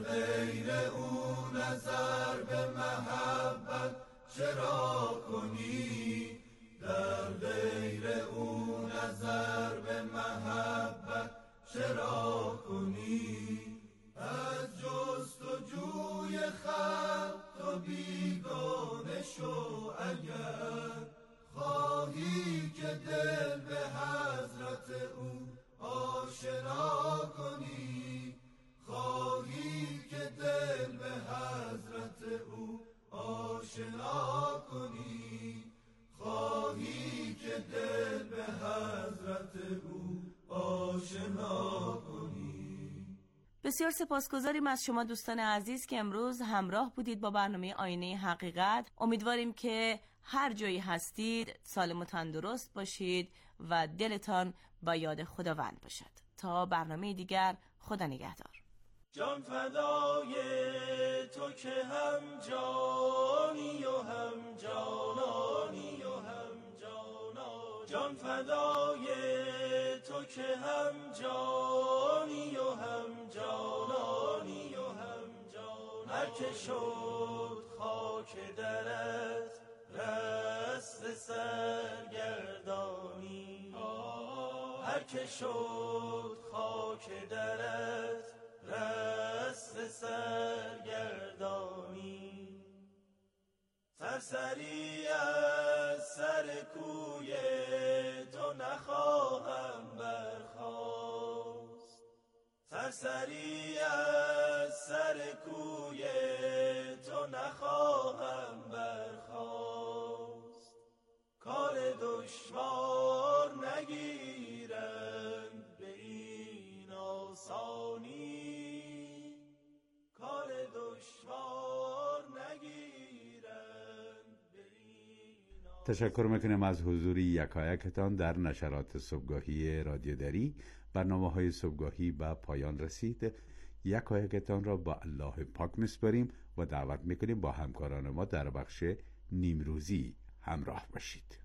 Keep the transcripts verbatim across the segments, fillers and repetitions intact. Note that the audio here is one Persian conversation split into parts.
غیر او نظر به محبت چرا کنی؟ در غیر او نظر به محبت چرا کنی؟ از جست و جوی خلق تو بیگانه شو، اگر خواهی که دل به حضرت او آشنا کنی. خواهی که دل به حضرت او آشنا کنی. خواهی که دل به حضرت او آشنا کنی. بسیار سپاسگزاریم از شما دوستان عزیز که امروز همراه بودید با برنامه آینه حقیقت. امیدواریم که هر جایی هستید سالم و تندرست باشید و دلتان با یاد خداوند باشد. تا برنامه دیگر، خدا نگهدار. جان فدای تو که هم جانی و هم جانانی و هم جانا. جان فدای تو که هم جانی و هم جانانی و هم جانا. هر که شد خاک درت رست سرگردانی. هر که شد خاک درت رست سرگردانی. سرسری از سر کوی تو نخواهم برخاست. سرسری از سر کوی تو نخواهم برخاست. کار دشوار نگیرم به این آسانی. کار دشوار نگیرم به این آسانی. تشکر میکنم از حضور یکایکتان در نشرات صبحگاهی رادیو دری. برنامه‌های صبحگاهی به پایان رسید. یکایکتان را با الله پاک میسپاریم و دعوت میکنیم با همکاران ما در بخش نیمروزی همراه باشید.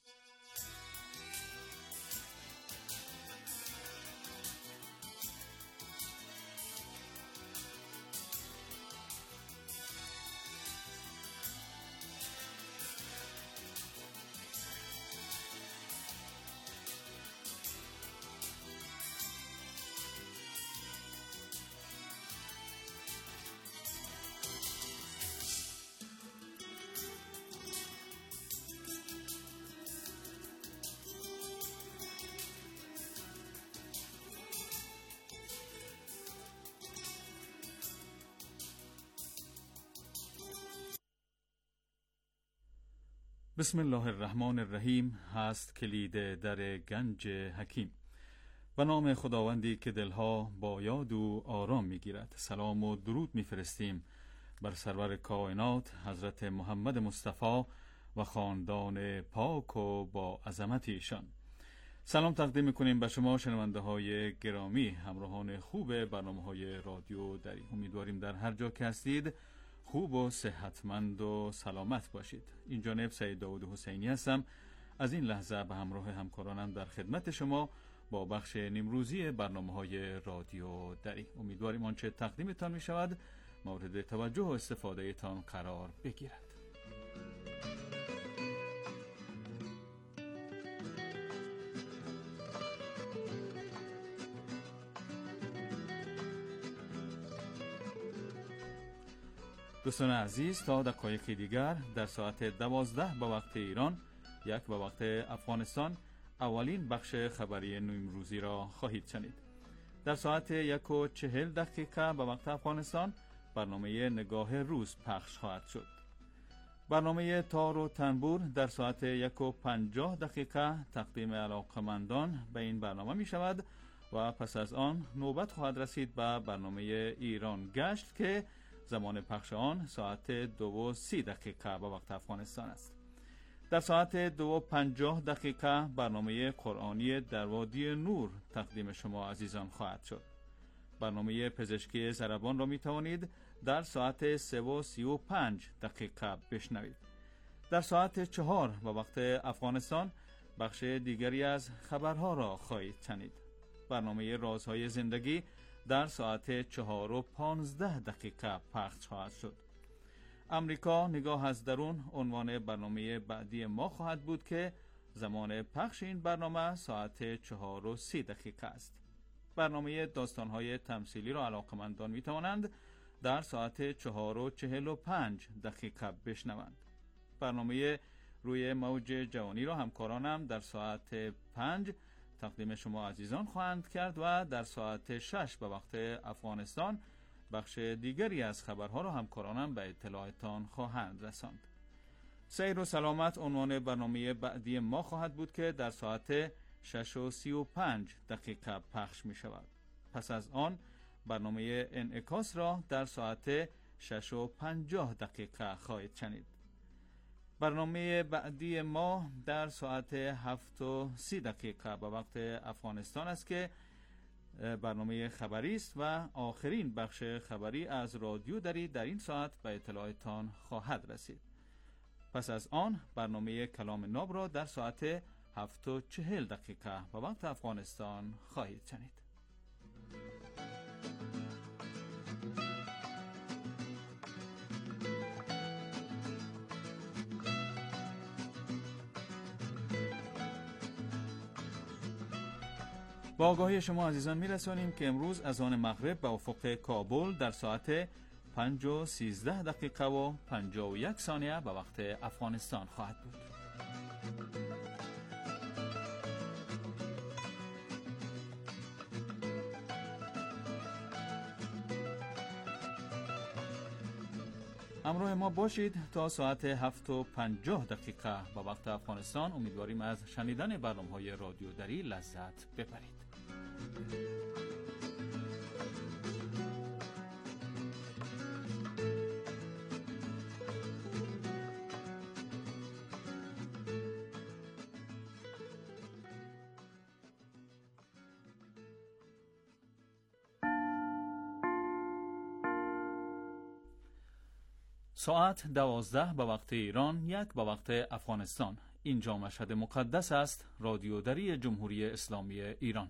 بسم الله الرحمن الرحیم. هست کلید در گنج حکیم. و نام خداوندی که دلها با یاد و آرام میگیرد. سلام و درود میفرستیم بر سرور کائنات حضرت محمد مصطفی و خاندان پاک و با عظمت ایشان. سلام تقدیم میکنیم به شما شنونده های گرامی، همراهان خوب برنامه های رادیو دری. امیدواریم در هر جا که هستید خوب و صحتمند و سلامت باشید. این جانب سید داود حسینی هستم. از این لحظه به همراه همکارانم در خدمت شما با بخش نیمروزی برنامه‌های رادیو دری. امیدواریم آنچه تقدیمتان می شود مورد توجه و استفاده تان قرار بگیرد. دوستان عزیز، تا دقایق دیگر در ساعت دوازده به وقت ایران، یک به وقت افغانستان، اولین بخش خبری نیمروزی را خواهید شنید. در ساعت یک و چهل دقیقه به وقت افغانستان برنامه نگاه روز پخش خواهد شد. برنامه تار و تنبور در ساعت یک و پنجاه دقیقه تقدیم علاقمندان به این برنامه می شود و پس از آن نوبت خواهد رسید به برنامه ایران گشت که زمان پخش آن ساعت دو و سی دقیقه به وقت افغانستان است. در ساعت دو و پنجاه دقیقه برنامه قرآنی در وادی نور تقدیم شما عزیزان خواهد شد. برنامه پزشکی ضربان را می توانید در ساعت سه و سی و پنج دقیقه بشنوید. در ساعت چهار به وقت افغانستان بخش دیگری از خبرها را خواهید شنید. برنامه رازهای زندگی در ساعت چهار و پانزده دقیقه پخش خواهد شد. امریکا نگاه از درون عنوان برنامه بعدی ما خواهد بود که زمان پخش این برنامه ساعت چهار و سی دقیقه است. برنامه داستان‌های تمثیلی را علاقمندان می‌توانند در ساعت چهار و چهل و پنج دقیقه بشنوند. برنامه روی موج جوانی را همکارانم در ساعت پنج تقدیم شما عزیزان خواهند کرد و در ساعت شش به وقت افغانستان بخش دیگری از خبرها را همکارانم به اطلاعتان خواهند رساند. سیر و سلامت عنوان برنامه بعدی ما خواهد بود که در ساعت شش و سی و پنج دقیقه پخش می شود. پس از آن برنامه انعکاس را در ساعت شش و پنجاه دقیقه خواهید شنید. برنامه بعدی ما در ساعت هفت و سی دقیقه به وقت افغانستان است که برنامه خبری است و آخرین بخش خبری از رادیو دری در این ساعت به اطلاعتان خواهد رسید. پس از آن برنامه کلام ناب را در ساعت هفت و چهل دقیقه به وقت افغانستان خواهید شنید. با آگاهی شما عزیزان میرسانیم که امروز از آن مغرب به افق کابل در ساعت پنج و سیزده دقیقه و پنجاه و یک ثانیه به وقت افغانستان خواهد بود. همراه ما باشید تا ساعت هفت و پنجاه دقیقه به وقت افغانستان. امیدواریم از شنیدن برنامه‌های رادیو دری لذت ببرید. ساعت دوازده به وقت ایران، یک به وقت افغانستان. اینجا مشهد مقدس است، رادیو دری جمهوری اسلامی ایران.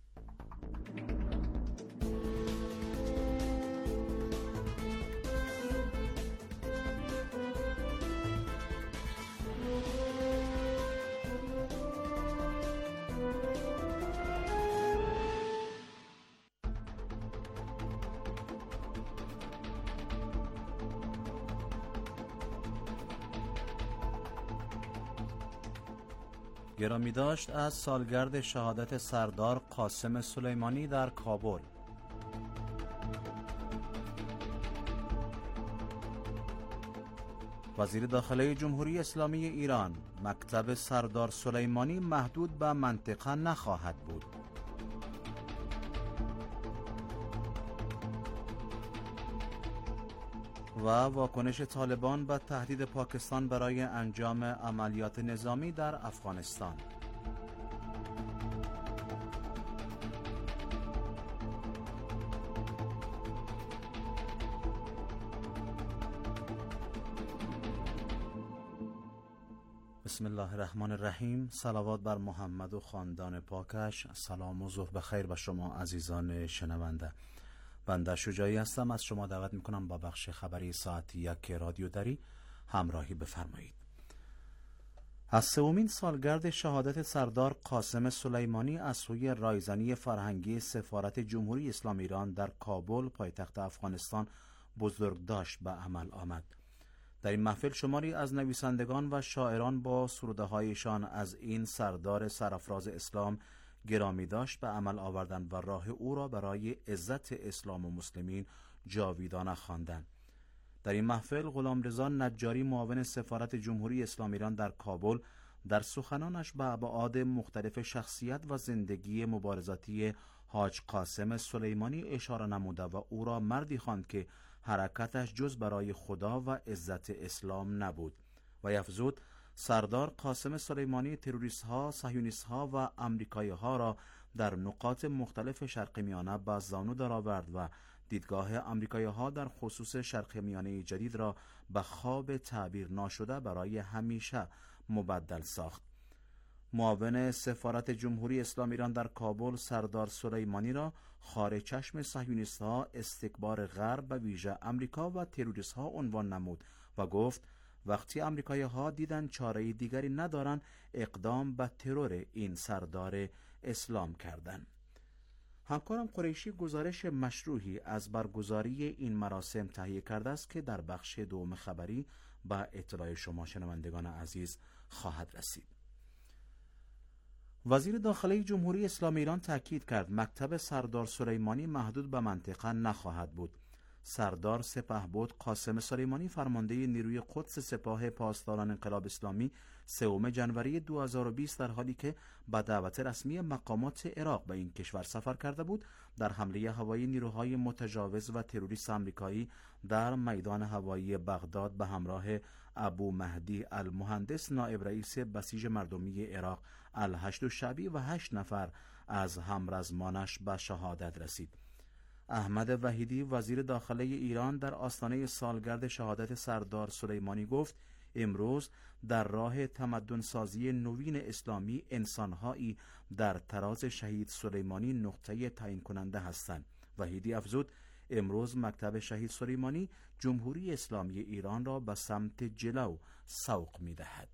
گرامی داشت از سالگرد شهادت سردار قاسم سلیمانی در کابل. وزیر داخله جمهوری اسلامی ایران: مکتب سردار سلیمانی محدود به منطقه نخواهد بود. و واکنش طالبان به تهدید پاکستان برای انجام عملیات نظامی در افغانستان. بسم الله الرحمن الرحیم. صلوات بر محمد و خاندان پاکش. سلام و ظهر بخیر به شما عزیزان شنونده. بنده شجاعی هستم. از شما دعوت میکنم با بخش خبری ساعت یک رادیو دری همراهی بفرمایید. از سومین سالگرد شهادت سردار قاسم سلیمانی از سوی رایزنی فرهنگی سفارت جمهوری اسلامی ایران در کابل پایتخت افغانستان بزرگداشت به عمل آمد. در این محفل شماری از نویسندگان و شاعران با سروده هایشان از این سردار سرافراز اسلام گرامی داشت به عمل آوردند و راه او را برای عزت اسلام و مسلمین جاویدانه خواندند. در این محفل غلامرضا نجاری معاون سفارت جمهوری اسلامی ایران در کابل در سخنانش به ابعاد مختلف شخصیت و زندگی مبارزاتی حاج قاسم سلیمانی اشاره نموده و او را مردی خواند که حرکتش جز برای خدا و عزت اسلام نبود و افزود: سردار قاسم سلیمانی تروریست ها، صهیونیست ها و امریکایی ها را در نقاط مختلف شرق میانه به زانو درآورد و دیدگاه امریکایی ها در خصوص شرق میانه جدید را به خواب تعبیر ناشده برای همیشه مبدل ساخت. معاون سفارت جمهوری اسلامی ایران در کابل سردار سلیمانی را خار چشم صهیونیست‌ها، استکبار غرب و ویژه امریکا و تروریست‌ها عنوان نمود و گفت وقتی امریکایی‌ها دیدن چاره دیگری ندارن اقدام به ترور این سردار اسلام کردند. همکارم قریشی گزارش مشروحی از برگزاری این مراسم تهیه کرده است که در بخش دوم خبری به اطلاع شما شنوندگان عزیز خواهد رسید. وزیر داخلی جمهوری اسلامی ایران تاکید کرد مکتب سردار سلیمانی محدود به منطقه نخواهد بود. سردار سپهبد قاسم سلیمانی فرمانده نیروی قدس سپاه پاسداران انقلاب اسلامی سوم ژانویه دو هزار و بیست در حالی که به دعوت رسمی مقامات عراق به این کشور سفر کرده بود در حمله هوایی نیروهای متجاوز و تروریست آمریکایی در میدان هوایی بغداد به همراه ابو مهدی المهندس نایب رئیس بسیج مردمی عراق الهشد الشعبی و هشت نفر از همرزمانش به شهادت رسید. احمد وحیدی وزیر داخلی ایران در آستانه سالگرد شهادت سردار سلیمانی گفت امروز در راه تمدن سازی نوین اسلامی انسانهایی در تراز شهید سلیمانی نقطه تعیین کننده هستند. وحیدی افزود امروز مکتب شهید سلیمانی جمهوری اسلامی ایران را به سمت جلو سوق می دهد.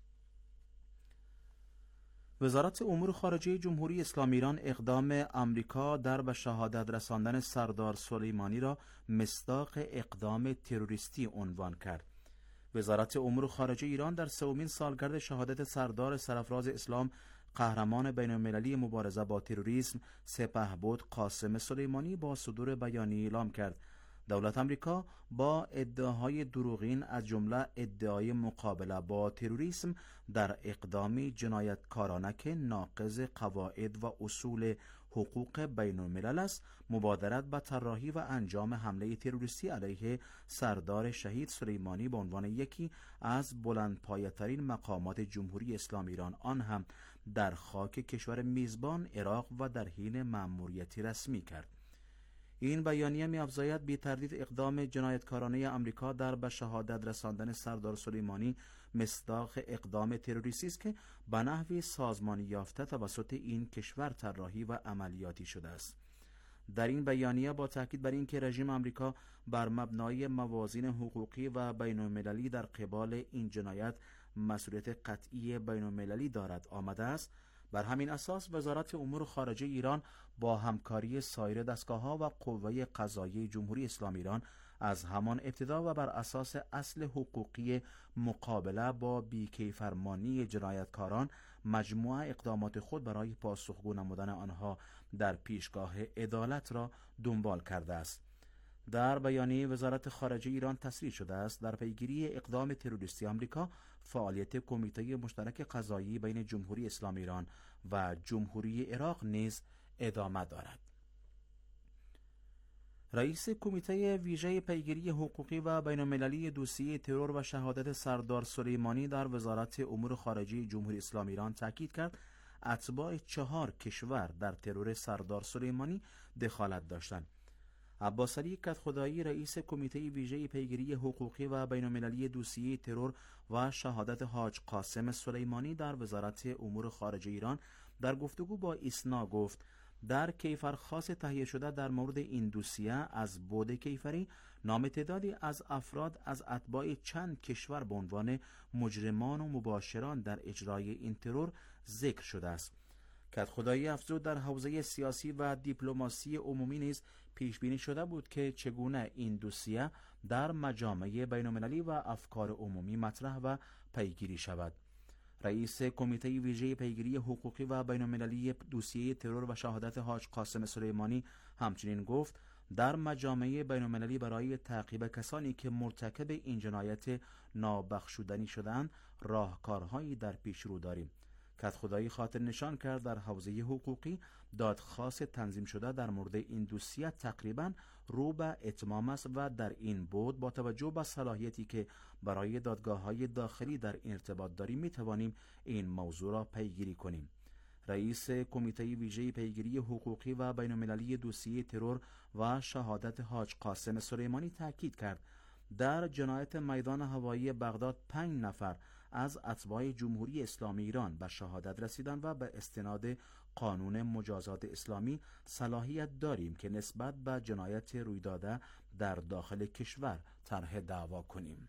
وزارت امور خارجه جمهوری اسلامی ایران اقدام امریکا در به شهادت رساندن سردار سلیمانی را مصداق اقدام تروریستی عنوان کرد. وزارت امور خارجه ایران در سومین سالگرد شهادت سردار سرفراز اسلام قهرمان بین‌المللی مبارزه با تروریسم سپهبد قاسم سلیمانی با صدور بیانیه اعلام کرد دولت آمریکا با ادعاهای دروغین از جمله ادعای مقابله با تروریسم در اقدامی جنایتکارانه که ناقض قواعد و اصول حقوق بین الملل است مبادرت به طراحی و انجام حمله تروریستی علیه سردار شهید سلیمانی به عنوان یکی از بلندپایه‌ترین مقامات جمهوری اسلامی ایران آن هم در خاک کشور میزبان عراق و در حین مأموریتی رسمی کرد. این بیانیه می‌افزاید بی تردید اقدام جنایتکارانه آمریکا در به شهادت رساندن سردار سلیمانی مصداق اقدام تروریستی است که به نحوی سازمانی یافته توسط این کشور طراحی و عملیاتی شده است. در این بیانیه با تاکید بر اینکه رژیم آمریکا بر مبنای موازین حقوقی و بین‌المللی در قبال این جنایت مسئولیت قطعی بین‌المللی دارد آمده است، بر همین اساس وزارت امور خارجه ایران با همکاری سایر دستگاه‌ها و قوه قضاییه جمهوری اسلامی ایران از همان ابتدا و بر اساس اصل حقوقی مقابله با بی‌کیفرمانی جنایتکاران مجموعه اقدامات خود برای پاسخگو نمودن آنها در پیشگاه عدالت را دنبال کرده است. در بیانیه وزارت خارجه ایران تصریح شده است در پیگیری اقدام تروریستی آمریکا فعالیت کمیته مشترک قضایی بین جمهوری اسلامی ایران و جمهوری عراق نیز ادامه دارد. رئیس کمیته ویژه پیگیری حقوقی و بین‌المللی دوسیه ترور و شهادت سردار سلیمانی در وزارت امور خارجه جمهوری اسلامی ایران تاکید کرد اتباع چهار کشور در ترور سردار سلیمانی دخالت داشتند. عباس علی کدخدایی رئیس کمیته ویژه پیگیری حقوقی و بین‌المللی دوسیه ترور و شهادت حاج قاسم سلیمانی در وزارت امور خارجه ایران در گفتگو با ایسنا گفت در کیفر خاص تهیه شده در مورد این دوسیه از بعد کیفری نام تعدادی از افراد از اتباع چند کشور به عنوان مجرمان و مباشران در اجرای این ترور ذکر شده است. کدخدایی افزود در حوزه سیاسی و دیپلماسی عمومی نیز پیش بینی شده بود که چگونه این دوسیه در مجامع بین‌المللی و افکار عمومی مطرح و پیگیری شود. رئیس کمیته ویژه پیگیری حقوقی و بین‌المللی دوسیه ترور و شهادت حاج قاسم سلیمانی همچنین گفت در مجامع بین‌المللی برای تعقیب کسانی که مرتکب این جنایت نابخشودنی شدند راهکارهایی در پیش رو داریم. کدخدایی خاطر نشان کرد در حوزه حقوقی دادخواست تنظیم شده در مورد این دوسیه تقریباً رو به اتمام است و در این بود با توجه به صلاحیتی که برای دادگاه‌های داخلی در این ارتباط داریم می توانیم این موضوع را پیگیری کنیم. رئیس کمیته ویژه پیگیری حقوقی و بین‌المللی دوسیه ترور و شهادت حاج قاسم سلیمانی تاکید کرد در جنایت میدان هوایی بغداد پنج نفر از اتباع جمهوری اسلامی ایران به شهادت رسیدند و به استناد قانون مجازات اسلامی صلاحیت داریم که نسبت به جنایت روی داده در داخل کشور طرح دعوا کنیم.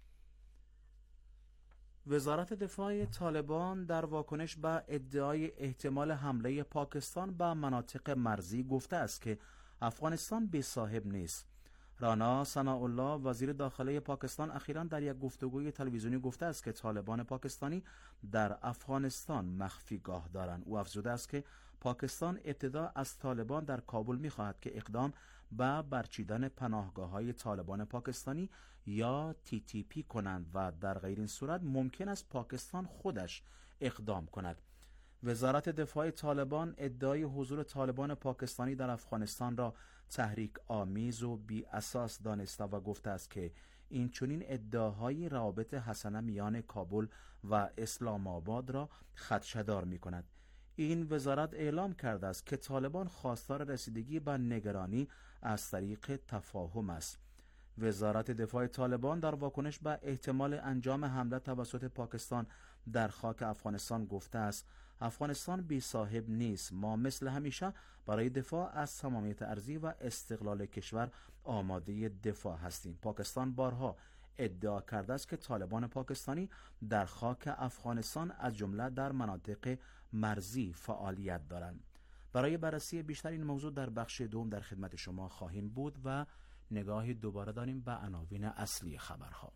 وزارت دفاع طالبان در واکنش به ادعای احتمال حمله پاکستان به مناطق مرزی گفته است که افغانستان بی صاحب نیست. رانا ثناءالله وزیر داخله پاکستان اخیراً در یک گفتگوی تلویزیونی گفته است که طالبان پاکستانی در افغانستان مخفیگاه دارند. او افزوده است که پاکستان ابتدا از طالبان در کابل می‌خواهد که اقدام به برچیدن پناهگاه‌های طالبان پاکستانی یا تی تی پی کنند و در غیر این صورت ممکن است پاکستان خودش اقدام کند. وزارت دفاع طالبان ادعای حضور طالبان پاکستانی در افغانستان را تحریک آمیز و بی اساس دانسته و گفته است که این چنین ادعاهای روابط حسنه میان کابل و اسلام آباد را خدشه‌دار می‌کند. این وزارت اعلام کرده است که طالبان خواستار رسیدگی به نگرانی از طریق تفاهم است. وزارت دفاع طالبان در واکنش به احتمال انجام حمله توسط پاکستان در خاک افغانستان گفته است افغانستان بی صاحب نیست. ما مثل همیشه برای دفاع از تمامیت ارضی و استقلال کشور آماده دفاع هستیم. پاکستان بارها ادعا کرده است که طالبان پاکستانی در خاک افغانستان از جمله در مناطق مرزی فعالیت دارند. برای بررسی بیشتر این موضوع در بخش دوم در خدمت شما خواهیم بود و نگاهی دوباره داریم به عناوین اصلی خبرها.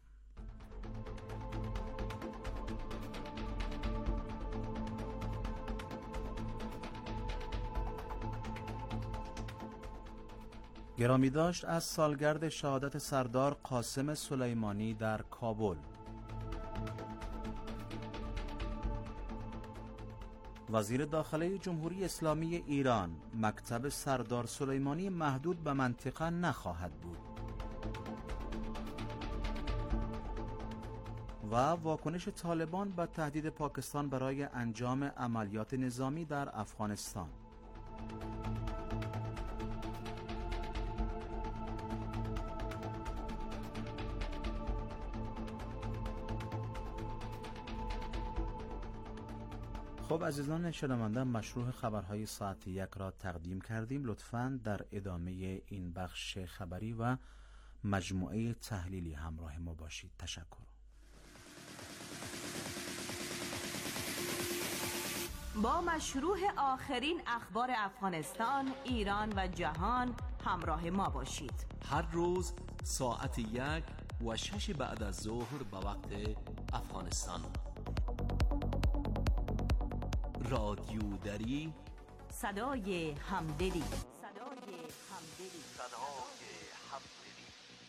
گرامی داشت از سالگرد شهادت سردار قاسم سلیمانی در کابل. وزیر داخله جمهوری اسلامی ایران: مکتب سردار سلیمانی محدود به منطقه نخواهد بود. و واکنش طالبان به تهدید پاکستان برای انجام عملیات نظامی در افغانستان. خب عزیزان شنونده، مشروع خبرهای ساعت یک را تقدیم کردیم. لطفاً در ادامه این بخش خبری و مجموعه تحلیلی همراه ما باشید. تشکر. با مشروع آخرین اخبار افغانستان، ایران و جهان همراه ما باشید. هر روز ساعت یک و شش بعد از ظهر به وقت افغانستان. رادیو دری، صدای همدلی. صدای همدلی. صدای همدلی.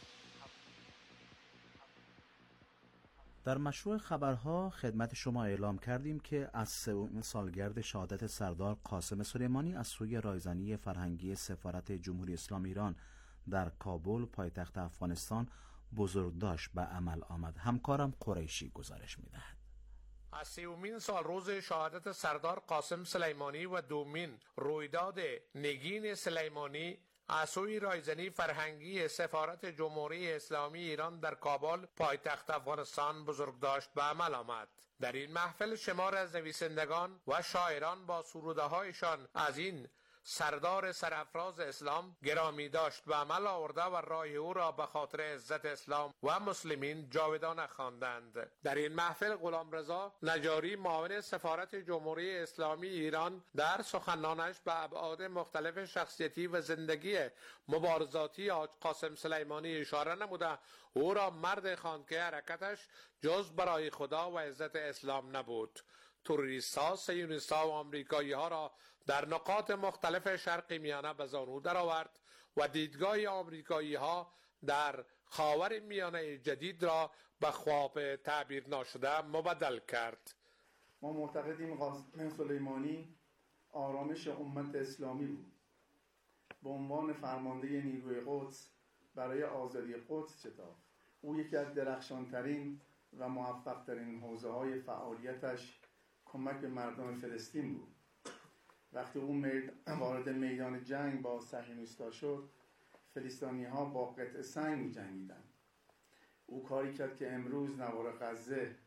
در مشروع خبرها خدمت شما اعلام کردیم که از سومین سالگرد شهادت سردار قاسم سلیمانی از سوی رایزنی فرهنگی سفارت جمهوری اسلامی ایران در کابل پایتخت افغانستان بزرگداشت به عمل آمد. همکارم قریشی گزارش می‌دهد. از سومین سال روز شهادت سردار قاسم سلیمانی و دومین رویداد نگین سلیمانی از سوی رایزنی فرهنگی سفارت جمهوری اسلامی ایران در کابل پایتخت افغانستان بزرگداشت به عمل آمد. در این محفل شمار از نویسندگان و شاعران با سروده‌هایشان از این سردار سرافراز اسلام گرامی داشت به عمل آورده و راه او را به خاطر عزت اسلام و مسلمین جاودانه خواندند. در این محفل غلامرضا نجاری معاون سفارت جمهوری اسلامی ایران در سخنانش به ابعاد مختلف شخصیتی و زندگی مبارزاتی حاج قاسم سلیمانی اشاره نموده او را مرد خواند که حرکتش جز برای خدا و عزت اسلام نبود. تروریست‌ها، صهیونیست‌ها و آمریکایی‌ها را در نقاط مختلف شرق میانه به زانو درآورد و دیدگاه آمریکایی‌ها در خاور میانه جدید را به خواب تعبیر ناشده مبدل کرد. ما معتقدیم قاسم سلیمانی آرامش امت اسلامی بود. به عنوان فرمانده نیروی قدس برای آزادی قدس شتافت. او یکی از درخشانترین و موفقترین حوزه‌های فعالیتش کمک به مردم فلسطین بود. وقتی او وارد میدان جنگ با صهیونیست‌ها شد، فلسطینی‌ها با قطع سنگ می‌جنگیدند. او کاری کرد که امروز نوار غزه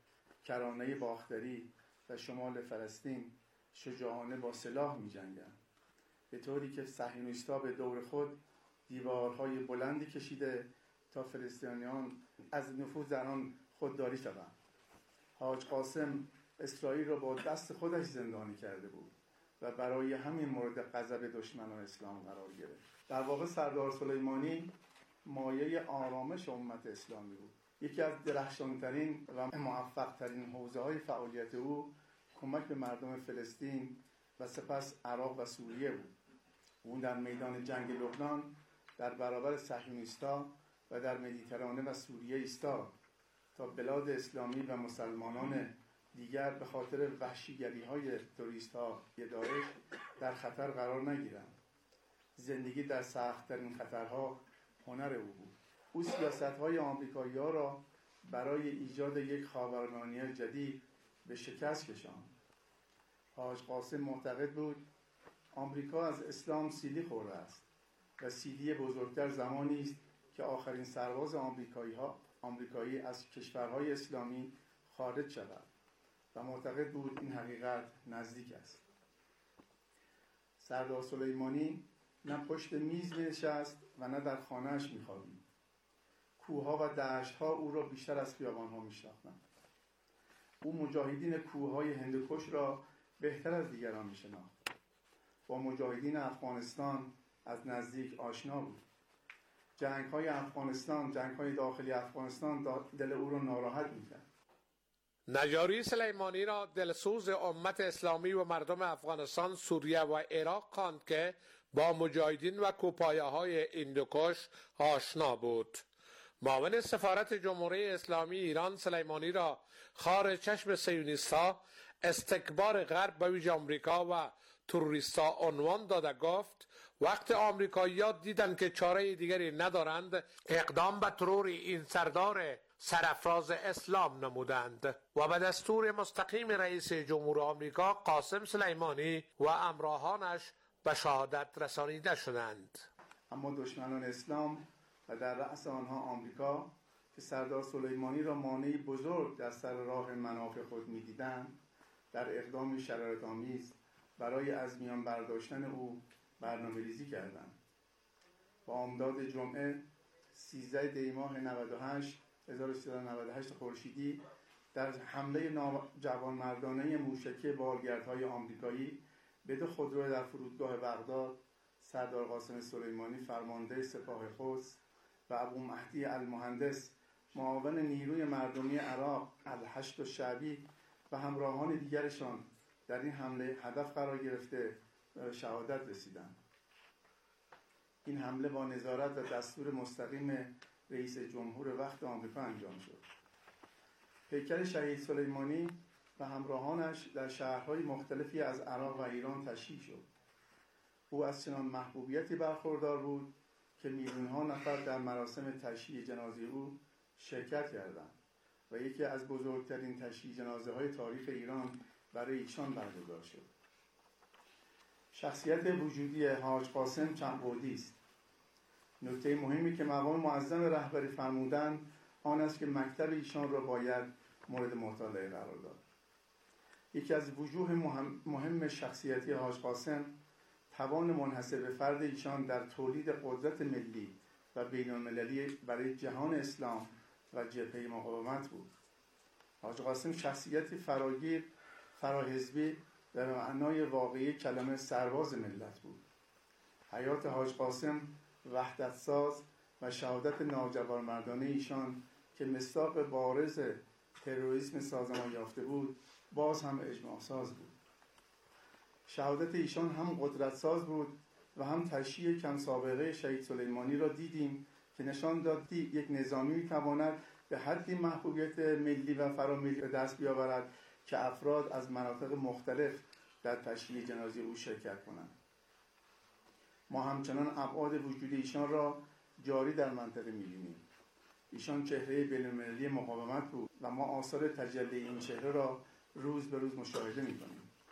کرانه باختری و شمال فلسطین شجاعانه با سلاح می جنگن، به طوری که صهیونیست‌ها به دور خود دیوارهای بلندی کشیده تا فلسطینیان از نفوذ در آن خودداری شوند. حاج قاسم اسرائیل را با دست خودش زندانی کرده بود و برای همین مورد غضب دشمنان اسلام قرار گرفت. در واقع سردار سلیمانی مایه آرامش امت اسلامی بود. یکی از درخشانترین و موفقترین حوزه‌های فعالیت او کمک به مردم فلسطین و سپس عراق و سوریه بود. او در میدان جنگ لبنان در برابر صهیونیست‌ها و در مدیترانه و سوریه ایستاد تا بلاد اسلامی و مسلمانان دیگر به خاطر وحشیگری‌های تروریست‌ها داعش در خطر قرار نگیرند. زندگی در سخت‌ترین خطرها هنر او بود. او سیاست‌های آمریکایی‌ها را برای ایجاد یک خاورمیانه جدید به شکست کشاند. حاج قاسم معتقد بود آمریکا از اسلام سیلی خورده است و سیلی بزرگتر زمانی است که آخرین سرباز آمریکایی‌ها آمریکایی از کشورهای اسلامی خارج شود و معتقد بود این حقیقت نزدیک است. سردار سلیمانی نه پشت میز می‌نشست و نه در خانه‌اش می‌خوابید. کوه‌ها و دشت‌ها او را بیشتر از خیابان‌ها می‌شناختند. او مجاهدین کوه‌های هندوکش را بهتر از دیگران می‌شناخت. با مجاهدین افغانستان از نزدیک آشنا بود. جنگ‌های افغانستان، جنگ‌های داخلی افغانستان دل او را ناراحت می‌کرد. نجاری سلیمانی را دلسوز امت اسلامی و مردم افغانستان، سوریه و عراق خواند که با مجاهدین و کوپایه‌های هندوکش آشنا بود. معاون سفارت جمهوری اسلامی ایران سلیمانی را خار چشم صهیونیست‌ها، استکبار غرب به ویژه آمریکا و تروریست‌ها عنوان داده گفت وقت آمریکایی‌ها دیدند که چاره دیگری ندارند، اقدام به ترور این سردار سرافراز اسلام نمودند و به دستور مستقیم رئیس جمهور آمریکا قاسم سلیمانی و همراهانش به شهادت رسانیده شدند. اما دشمنان اسلام و در رأس آنها آمریکا که سردار سلیمانی را مانعی بزرگ در سر راه منافع خود می‌دیدند، در اقدامی شرارت‌آمیز برای از میان برداشتن او برنامه‌ریزی کردند. با امداد جمعه سیزده دی ماه نود و هشت هزار و سیصد و نود و هشت خورشیدی در حمله جوانمردانه موشکی بالگردهای آمریکایی به دو خودرو در فرودگاه بغداد، سردار قاسم سلیمانی فرمانده سپاه قدس و ابو مهدی المهندس معاون نیروی مردمی عراق الهشت الشعبی و همراهان دیگرشان در این حمله هدف قرار گرفته و شهادت رسیدند. این حمله با نظارت و دستور مستقیم رئیس جمهور وقت آمریکا انجام شد. پیکر شهید سلیمانی و همراهانش در شهرهای مختلفی از عراق و ایران تشییع شد. او از چنان محبوبیتی برخوردار بود که میلیون‌ها نفر در مراسم تشییع جنازه او شرکت کردند و یکی از بزرگترین تشییع جنازه‌های تاریخ ایران برای ایشان برگزار شد. شخصیت وجودی حاج قاسم چند بعدی است. نکته مهمی که مقام معظم رهبری فرمودند آن است که مکتب ایشان را باید مورد مطالعه قرار داد. یکی از وجوه مهم, مهم شخصیتی حاج قاسم توان منحصر به فرد ایشان در تولید قدرت ملی و بین‌المللی برای جهان اسلام و جبهه مقاومت بود. حاج قاسم شخصیتی فراگیر، فراحزبی و به معنای واقعی کلمه سرباز ملت بود. حیات حاج قاسم وحدت ساز و شهادت ناجوانمردانه ایشان که مصداق بارز تروریسم سازمان یافته بود باز هم اجماع ساز بود. شهادت ایشان هم قدرت ساز بود و هم تشییع کم سابقه شهید سلیمانی را دیدیم که نشان داد یک نظامی میتواند به حدی محبوبیت ملی و فراملی به دست بیاورد که افراد از مناطق مختلف در تشییع جنازه او شرکت کنند. ما همچنان ابعاد وجود ایشان را جاری در منطقه می‌بینیم. ایشان چهره بین‌المللی مقاومت بود و ما آثار تجلی این چهره را روز به روز مشاهده می‌کنیم.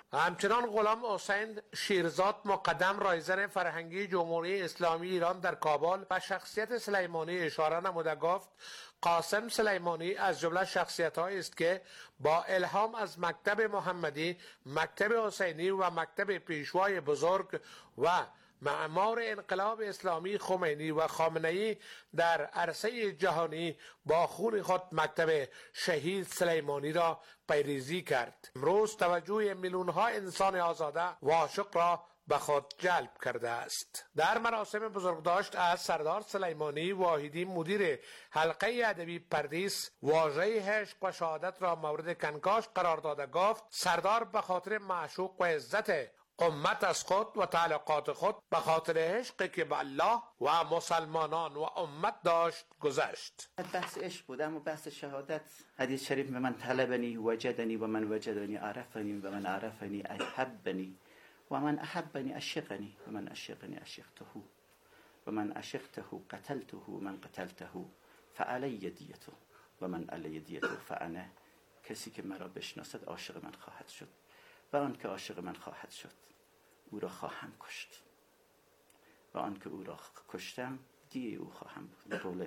همچنان غلام حسین شیرزاد مقدم رایزن فرهنگی جمهوری اسلامی ایران در کابل و شخصیت سلیمانی اشاره نموده گفت قاسم سلیمانی از جمله شخصیت‌هایی است که با الهام از مکتب محمدی، مکتب حسینی و مکتب پیشوای بزرگ و معمار انقلاب اسلامی خمینی و خامنه‌ای در عرصه جهانی با خون خود مکتب شهید سلیمانی را پیریزی کرد. امروز توجه میلیون‌ها انسان آزاده و عاشق را به خود جلب کرده است. در مراسم بزرگداشت از سردار سلیمانی واحدی مدیر حلقه ادبی پردیس واژه عشق و شهادت را مورد کنکاش قرار داده گفت سردار به خاطر معشوق و عزت امت از خود و تعلقات خود به خاطر عشقی که به الله و مسلمانان و امت داشت گذشت. بحث عشق بود، اما بحث شهادت حدیث شریف به من طلبنی وجدنی و من وجدنی عرفنی و من عرفنی احبنی و من احبنی اشقنی و من اشقنی اشقته و من اشقته قتلته و من قتلته فعلی دیته و من علی دیته فانا. کسی که مرا بشناسد عاشق من خواهد شد و آن که عاشق من خواهد شد او را خواهم کشت و آن که او را کشتم دیه او خواهم بود. به قول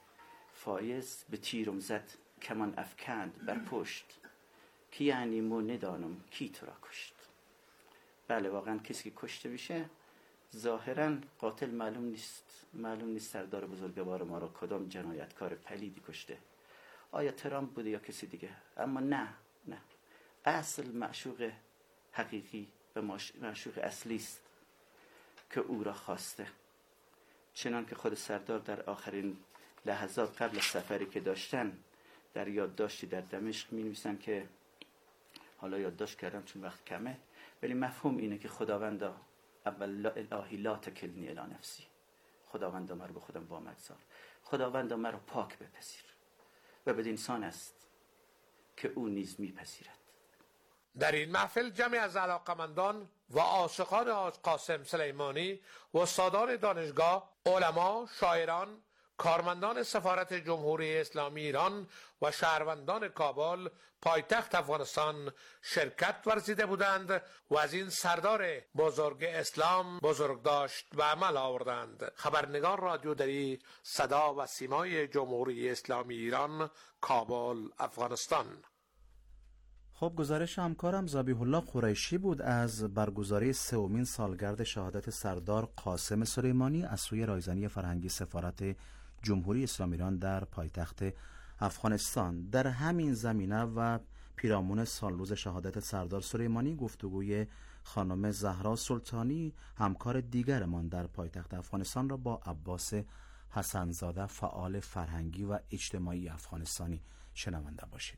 فایز به تیرم زد کمان افکند بر پشت که یعنی مو ندانم کی تو را کشت. بله واقعا کسی که کشته میشه ظاهرا قاتل معلوم نیست، معلوم نیست سردار بزرگوار ما را کدام جنایتکار پلیدی کشته، آیا ترامپ بوده یا کسی دیگه. اما نه نه اصل معشوق حقیقی و معشوق اصلی است که او را خواسته. چنان که خود سردار در آخرین لحظات قبل از سفری که داشتن در یادداشتی در دمشق می نویسن که حالا یادداشت کردم چون وقت کمه، ولی مفهوم اینه که خداوندا اول الهی لا تکلنی الی نفسی، خداوندا مرا به خودم وامگذار، خداوندا مرا پاک بپذیر و بدین سان است که او نیز میپذیرد. در این محفل جمعی از علاقمندان و عاشقان حاج قاسم سلیمانی و استادان دانشگاه، علما، شاعران، کارمندان سفارت جمهوری اسلامی ایران و شهروندان کابل پایتخت افغانستان شرکت ورزیده بودند و از این سردار بزرگ اسلام بزرگداشت و عمل آوردند. خبرنگار رادیو دری، صدا و سیمای جمهوری اسلامی ایران، کابل، افغانستان. خب گزارش همکارم ذبیح الله قریشی بود از برگزاری سومین سالگرد شهادت سردار قاسم سلیمانی از سوی رایزنی فرهنگی سفارت جمهوری اسلامی ایران در پایتخت افغانستان. در همین زمینه و پیرامون سالروز شهادت سردار سلیمانی گفتگوی خانم زهرا سلطانی همکار دیگرمان در پایتخت افغانستان را با عباس حسنزاده فعال فرهنگی و اجتماعی افغانستانی شنونده باشید.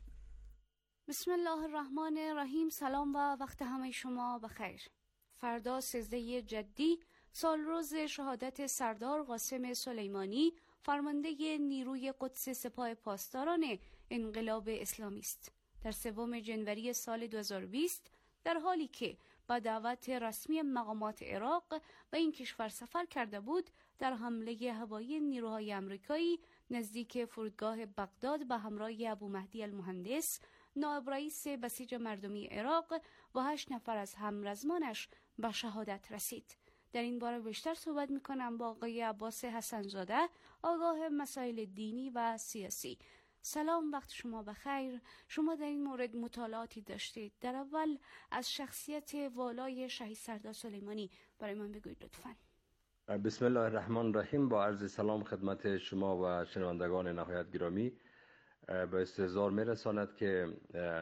بسم الله الرحمن الرحیم. سلام و وقت همه شما بخیر. فردا سیزده جدی سالروز شهادت سردار قاسم سلیمانی فرمانده نیروی قدس سپاه پاسداران انقلاب اسلامی است. در سوم جنوری سال دو هزار و بیست در حالی که با دعوت رسمی مقامات عراق و این کشور سفر کرده بود، در حمله هوایی نیروهای آمریکایی نزدیک فرودگاه بغداد به همراه ابو مهدی المهندس نایب رئیس بسیج مردمی عراق و هشت نفر از همرزمانش به شهادت رسید. در این باره بیشتر صحبت میکنم با آقای عباس حسنزاده، آگاه مسائل دینی و سیاسی. سلام، وقت شما بخیر. شما در این مورد مطالعاتی داشتید. در اول از شخصیت والای شهید سردار سلیمانی برای من بگوید لطفاً. بسم الله الرحمن الرحیم. با عرض سلام خدمت شما و شنوندگان نهایت گرامی. به استحضار میرساند که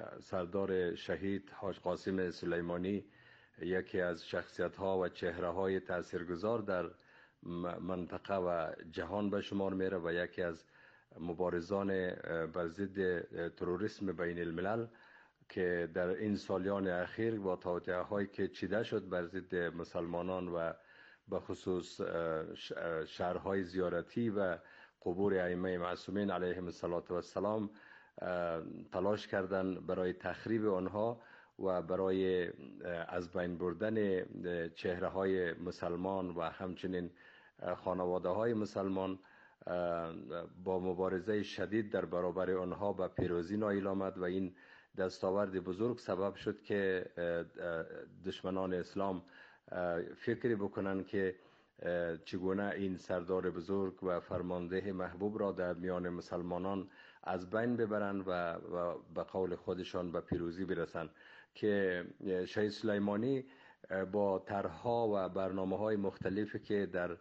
سردار شهید حاج قاسم سلیمانی یکی از شخصیت ها و چهره های تاثیرگذار در منطقه و جهان به شمار میره و یکی از مبارزان بر ضد تروریسم بین الملل که در این سالیان اخیر با توطئه هایی که چیده شد بر ضد مسلمانان و به خصوص شهرهای زیارتی و قبور ائمه معصومین علیهم السلام تلاش کردن برای تخریب آنها و برای از بین بردن چهره های مسلمان و همچنین خانواده های مسلمان با مبارزه شدید در برابر آنها به پیروزی نائل آمد و این دستاورد بزرگ سبب شد که دشمنان اسلام فکری بکنن که چگونه این سردار بزرگ و فرمانده محبوب را در میان مسلمانان از بین ببرند و به قول خودشان به پیروزی برسند، که شهید سلیمانی با طرح‌ها و برنامه‌های مختلفی که در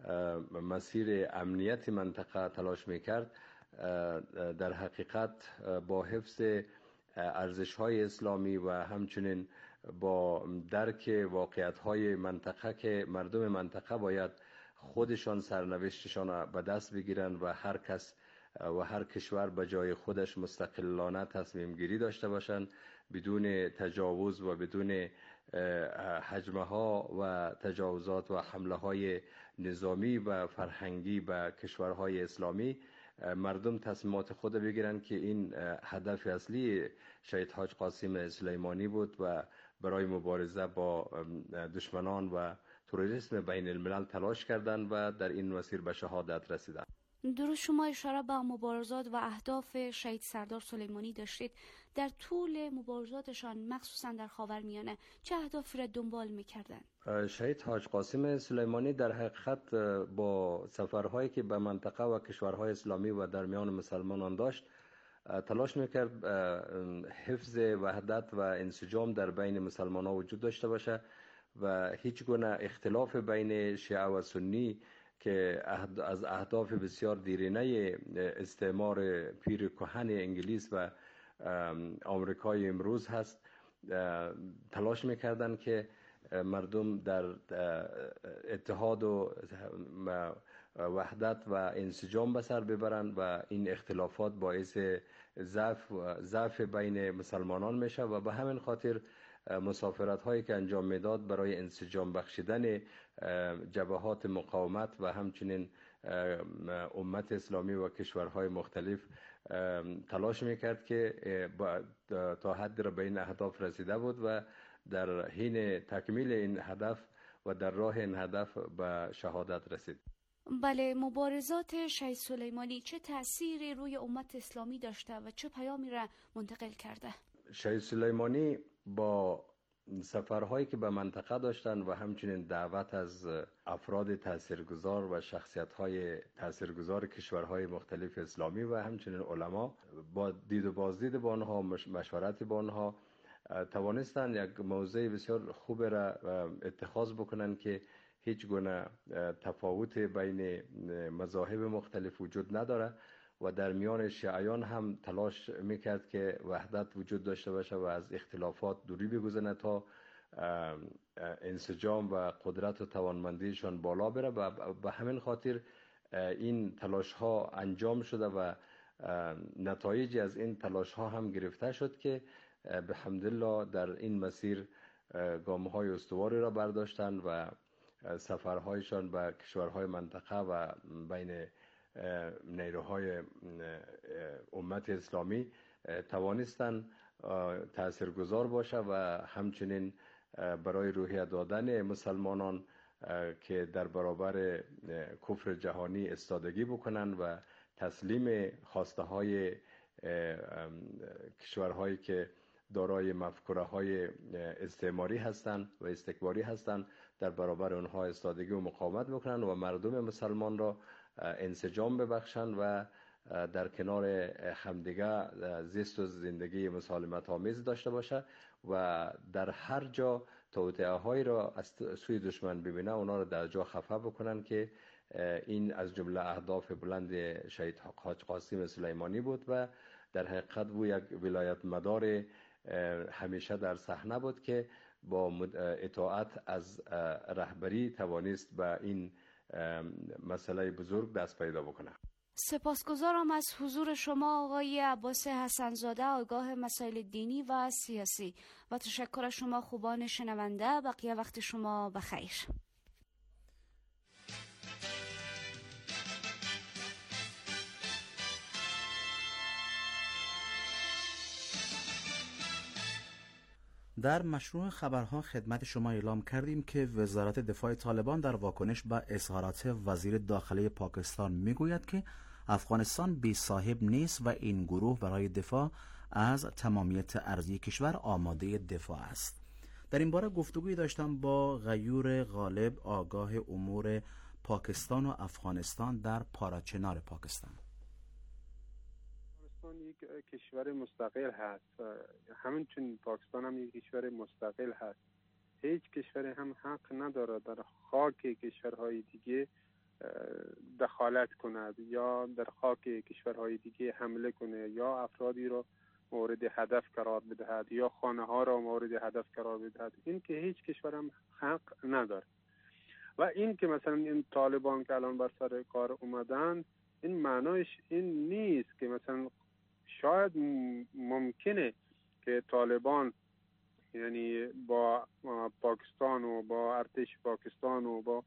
مسیر امنیت منطقه تلاش می‌کرد، در حقیقت با حفظ ارزش‌های اسلامی و همچنین با درک واقعیت‌های منطقه که مردم منطقه باید خودشان سرنوشتشان را به دست بگیرند و هر کس و هر کشور به جای خودش مستقلانه تصمیم گیری داشته باشند، بدون تجاوز و بدون هجمه ها و تجاوزات و حمله های نظامی و فرهنگی به کشورهای اسلامی. مردم تصمیمات خود بگیرند که این هدف اصلی شهید حاج قاسم سلیمانی بود و برای مبارزه با دشمنان و تروریسم بین الملل تلاش کردند و در این مسیر به شهادت رسیدند. درست شما اشاره به مبارزات و اهداف شهید سردار سلیمانی داشتید. در طول مبارزاتشان مخصوصا در خاورمیانه چه اهدافی را دنبال می‌کردند؟ شهید حاج قاسم سلیمانی در حقیقت با سفرهایی که به منطقه و کشورهای اسلامی و در میان مسلمانان داشت تلاش می‌کرد حفظ وحدت و انسجام در بین مسلمانان وجود داشته باشه و هیچ گونه اختلاف بین شیعه و سنی که از اهداف بسیار دیرینه استعمار پیر کهن انگلیس و آمریکای امروز هست تلاش میکردن که مردم در اتحاد و وحدت و انسجام به سر ببرند و این اختلافات باعث ضعف ضعف بین مسلمانان میشه و به همین خاطر مسافرت هایی که انجام میداد برای انسجام بخشیدن جبهات مقاومت و همچنین امت اسلامی و کشورهای مختلف تلاش میکرد که تا حد را به این اهداف رسیده بود و در حین تکمیل این هدف و در راه این هدف به شهادت رسید. بله، مبارزات شهید سلیمانی چه تأثیری روی امت اسلامی داشته و چه پیامی را منتقل کرده؟ شهید سلیمانی با سفرهایی که به منطقه داشتن و همچنین دعوت از افراد تاثیرگذار و شخصیت‌های تاثیرگذار کشورهای مختلف اسلامی و همچنین علما، با دید و بازدید با آنها، مشورت با آنها، توانستند یک موضع بسیار خوب را اتخاذ بکنند که هیچ گونه تفاوت بین مذاهب مختلف وجود نداره و در میان شیعیان هم تلاش میکرد که وحدت وجود داشته باشه و از اختلافات دوری بگذارند تا انسجام و قدرت و توانمندیشان بالا بره و به همین خاطر این تلاش ها انجام شده و نتایج از این تلاش ها هم گرفته شد که به حمدالله در این مسیر گام های استواری را برداشتند و سفرهایشان به کشورهای منطقه و بین نیروهای امت اسلامی توانستند تاثیرگذار باشه و همچنین برای روحیه دادن مسلمانان که در برابر کفر جهانی استادگی بکنند و تسلیم خواسته های کشورهایی که دارای مفکوره های استعماری هستند و استکباری هستند در برابر اونها استادگی و مقاومت بکنند و مردم مسلمان را انسجام ببخشند و در کنار همدیگه زیست و زندگی مسالمت آمیز داشته باشه و در هر جا توطئه هایی را از سوی دشمن ببینه اونا را در جا خفه بکنن که این از جمله اهداف بلند شهید حاج قاسم سلیمانی بود و در حقیقت او یک ولایت مدار همیشه در صحنه بود که با اطاعت از رهبری توانست به این مسئله بزرگ دست پیدا بکنه. سپاسگزارم از حضور شما آقای عباس حسن‌زاده، آگاه مسائل دینی و سیاسی، و تشکر از شما خوبان شنونده. بقیه وقت شما بخیر. در مشروع خبرها خدمت شما اعلام کردیم که وزارت دفاع طالبان در واکنش به اظهارات وزیر داخلی پاکستان میگوید که افغانستان بی صاحب نیست و این گروه برای دفاع از تمامیت ارضی کشور آماده دفاع است. در این باره گفتگوی داشتم با غیور غالب، آگاه امور پاکستان و افغانستان در پاراچنار پاکستان. پاکستان یک کشور مستقل هست، همینچون پاکستان هم یک کشور مستقل هست. هیچ کشوری هم حق ندارد در خاک کشورهای دیگه دخالت کند یا در خاک کشورهای دیگه حمله کنه یا افرادی را مورد هدف قرار بدهد یا خانه ها را مورد هدف قرار بدهد. این که هیچ کشور هم حق نداره. و این که مثلا این طالبان که الان بر سر کار اومدن، این معنایش این نیست که مثلا شاید ممکنه که طالبان یعنی با پاکستان و با ارتش پاکستان و با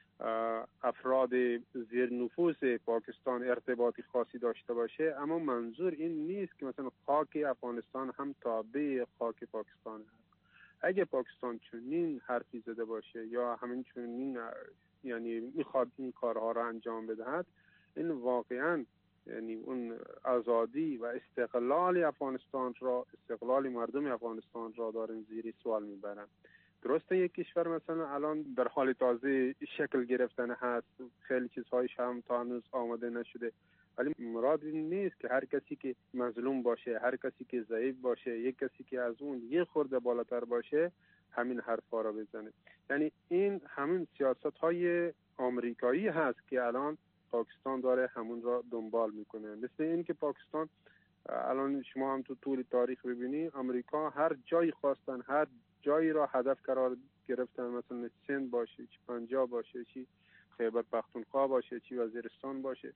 افراد زیر نفوذ پاکستان ارتباطی خاصی داشته باشه، اما منظور این نیست که مثلا خاک افغانستان هم تابع خاک پاکستان هست. اگه پاکستان چنین حرفی زده باشه یا همین چنین یعنی میخواد این کارها را انجام بدهد، این واقعا یعنی اون آزادی و استقلال افغانستان را، استقلال مردم افغانستان را دارن زیر سوال میبرن. درسته یک کشور مثلا الان در حال تازه شکل گرفتن هست، خیلی چیزهایش هم تا هنوز آماده نشده، ولی مراد این نیست که هر کسی که مظلوم باشه، هر کسی که ضعیف باشه، یک کسی که از اون یه خورده بالاتر باشه همین حرفا را بزنه. یعنی این همین سیاست های آمریکایی هست که الان پاکستان داره همون را دنبال میکنه. مثل این که پاکستان الان شما هم تو طول تاریخ ببینی، آمریکا هر جایی خواستن هر جایی را هدف قرار گرفتن، مثلا سند باشه، چی پنجاب باشه، چی خیبر پختونخوا باشه، چی وزیرستان باشه،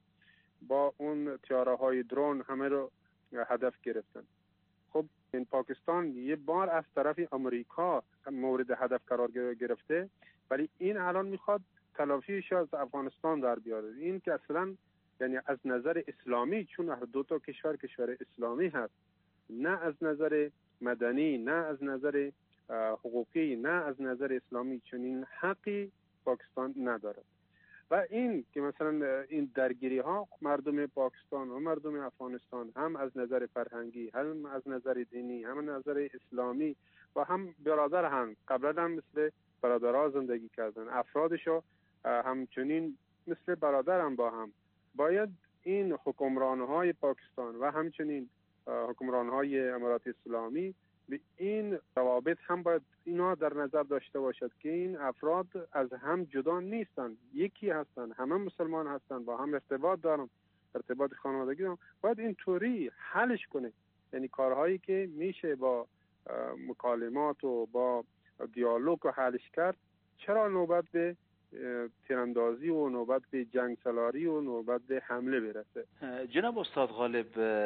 با اون طیاره های درون همه رو هدف گرفتن. خب این پاکستان یه بار از طرف آمریکا مورد هدف قرار گرفته، ولی این الان میخواد تلافیش از افغانستان در بیاره. این که اصلا یعنی از نظر اسلامی، چون هر دو تا کشور کشور اسلامی هست، نه از نظر مدنی، نه از نظر حقوقی، نه از نظر اسلامی چنین حقی پاکستان ندارد. و این که مثلا این درگیری ها مردم پاکستان و مردم افغانستان هم از نظر فرهنگی، هم از نظر دینی، هم از نظر اسلامی و هم برادر هم قبلا هم مثل برادرها زندگی کردن، افرادشو همچنین مثل برادر هم با هم. باید این حکمرانهای پاکستان و همچنین حکمرانهای امارات اسلامی به این روابط هم باید اینا در نظر داشته باشد که این افراد از هم جدا نیستن، یکی هستن، همه مسلمان هستن، با هم ارتباط دارن، ارتباط خانوادگی دارن. باید این طوری حلش کنه. یعنی کارهایی که میشه با مکالمات و با دیالوگ و حلش کرد، چرا نوبت به تیراندازی و نوبت به جنگ سالاری و نوبت به حمله برسه؟ جناب استاد غالب،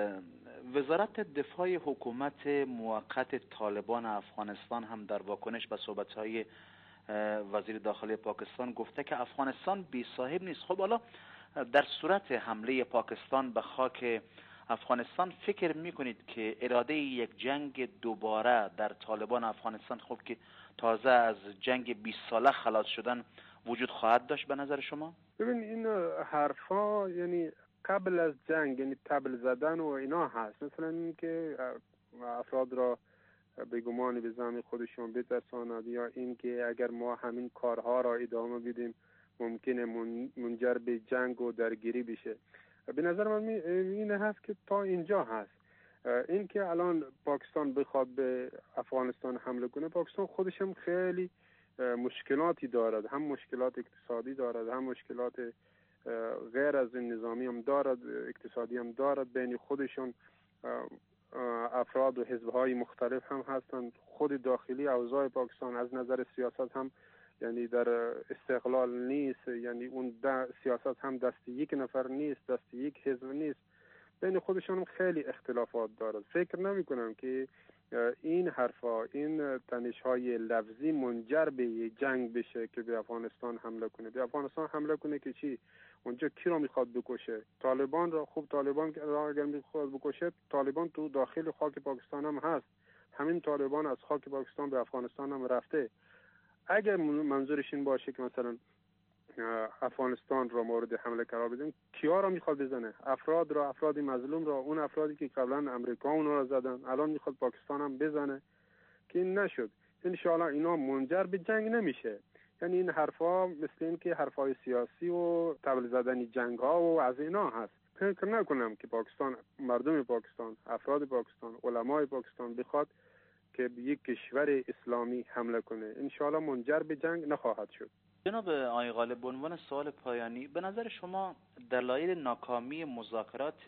وزارت دفاع حکومت موقت طالبان افغانستان هم در واکنش به صحبت‌های وزیر داخلی پاکستان گفته که افغانستان بی صاحب نیست. خب حالا در صورت حمله پاکستان به خاک افغانستان فکر میکنید که اراده یک جنگ دوباره در طالبان افغانستان، خب که تازه از جنگ بیست ساله خلاص شدن، وجود خواهد داشت به نظر شما؟ ببین این حرفا یعنی قبل از جنگ، یعنی تبل زدن و اینا هست. مثلا این که افراد را به گمان به زعم خودشون بترساند، یا این که اگر ما همین کارها را ادامه بدیم ممکنه منجر به جنگ و درگیری بشه. به نظر من این هست که تا اینجا هست. این که الان پاکستان بخواد به افغانستان حمله کنه، پاکستان خودش هم خیلی مشکلاتی دارد، هم مشکلات اقتصادی دارد، هم مشکلات غیر از این نظامی هم دارد، اقتصادی هم دارد. بین خودشون افراد و حزب‌های مختلف هم هستند. خود داخلی اوضاع پاکستان از نظر سیاست هم یعنی در استقلال نیست، یعنی اون سیاست هم دست یک نفر نیست، دست یک حزب نیست. بین خودشون هم خیلی اختلافات دارد. فکر نمی کنم که این حرفا، این تنش‌های لفظی منجر به جنگ بشه که به افغانستان حمله کنه. به افغانستان حمله کنه که چی؟ اونجا کی رو میخواد بکشه؟ طالبان را. خوب طالبان را اگر میخواد بکشه، طالبان تو داخل خاک پاکستان هم هست. همین طالبان از خاک پاکستان به افغانستان هم رفته. اگر منظورش این باشه که مثلا افغانستان را مورد حمله قرار بدیم، کیا را میخواد بزنه؟ افراد را، افراد مظلوم را، اون افرادی که قبلا امریکا اونا را زدن الان میخواد پاکستان هم بزنه که این نشد. ان شاء الله اینا منجر به جنگ نمیشه. یعنی این حرفا مثل این که حرفای سیاسی و طبل زدنی جنگ ها و از اینا هست. فکر نکنم که پاکستان، مردم پاکستان، افراد پاکستان، علمای پاکستان بخواد که به یک کشور اسلامی حمله کنه. ان شاء الله منجر به جنگ نخواهد شد. جناب آقای غالب، به عنوان سوال پایانی، به نظر شما دلایل ناکامی مذاکرات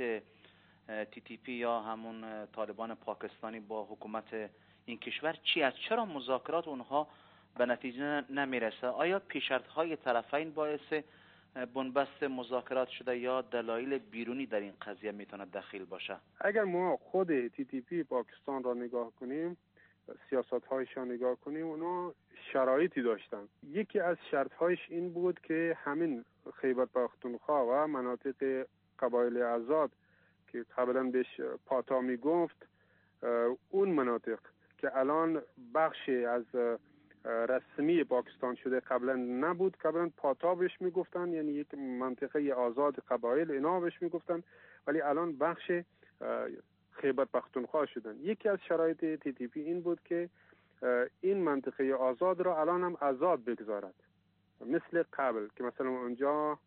تی تی پی یا همون طالبان پاکستانی با حکومت این کشور چی است؟ چرا مذاکرات اونها به نتیجه نمیرسه؟ آیا پیشرفت‌های طرفین باعث بنبست مذاکرات شده یا دلایل بیرونی در این قضیه میتونه دخیل باشه؟ اگر ما خود تی تی پی پاکستان را نگاه کنیم، سیاست‌هایشان نگاه کنیم، اونا شرایطی داشتن. یکی از شرط‌هایش این بود که همین خیبر پختونخوا و مناطق قبایل آزاد که قبلا بهش پاتا میگفت، اون مناطق که الان بخشی از رسمی پاکستان شده، قبلا نبود، قبلا پاتا بهش میگفتن، یعنی یک منطقه آزاد قبایل اینا بهش میگفتن، ولی الان بخش خیبر پختونخوا شدن. یکی از شرایط تی تی پی این بود که این منطقه آزاد را الان هم آزاد بگذارد، مثل قبل که مثلا اونجا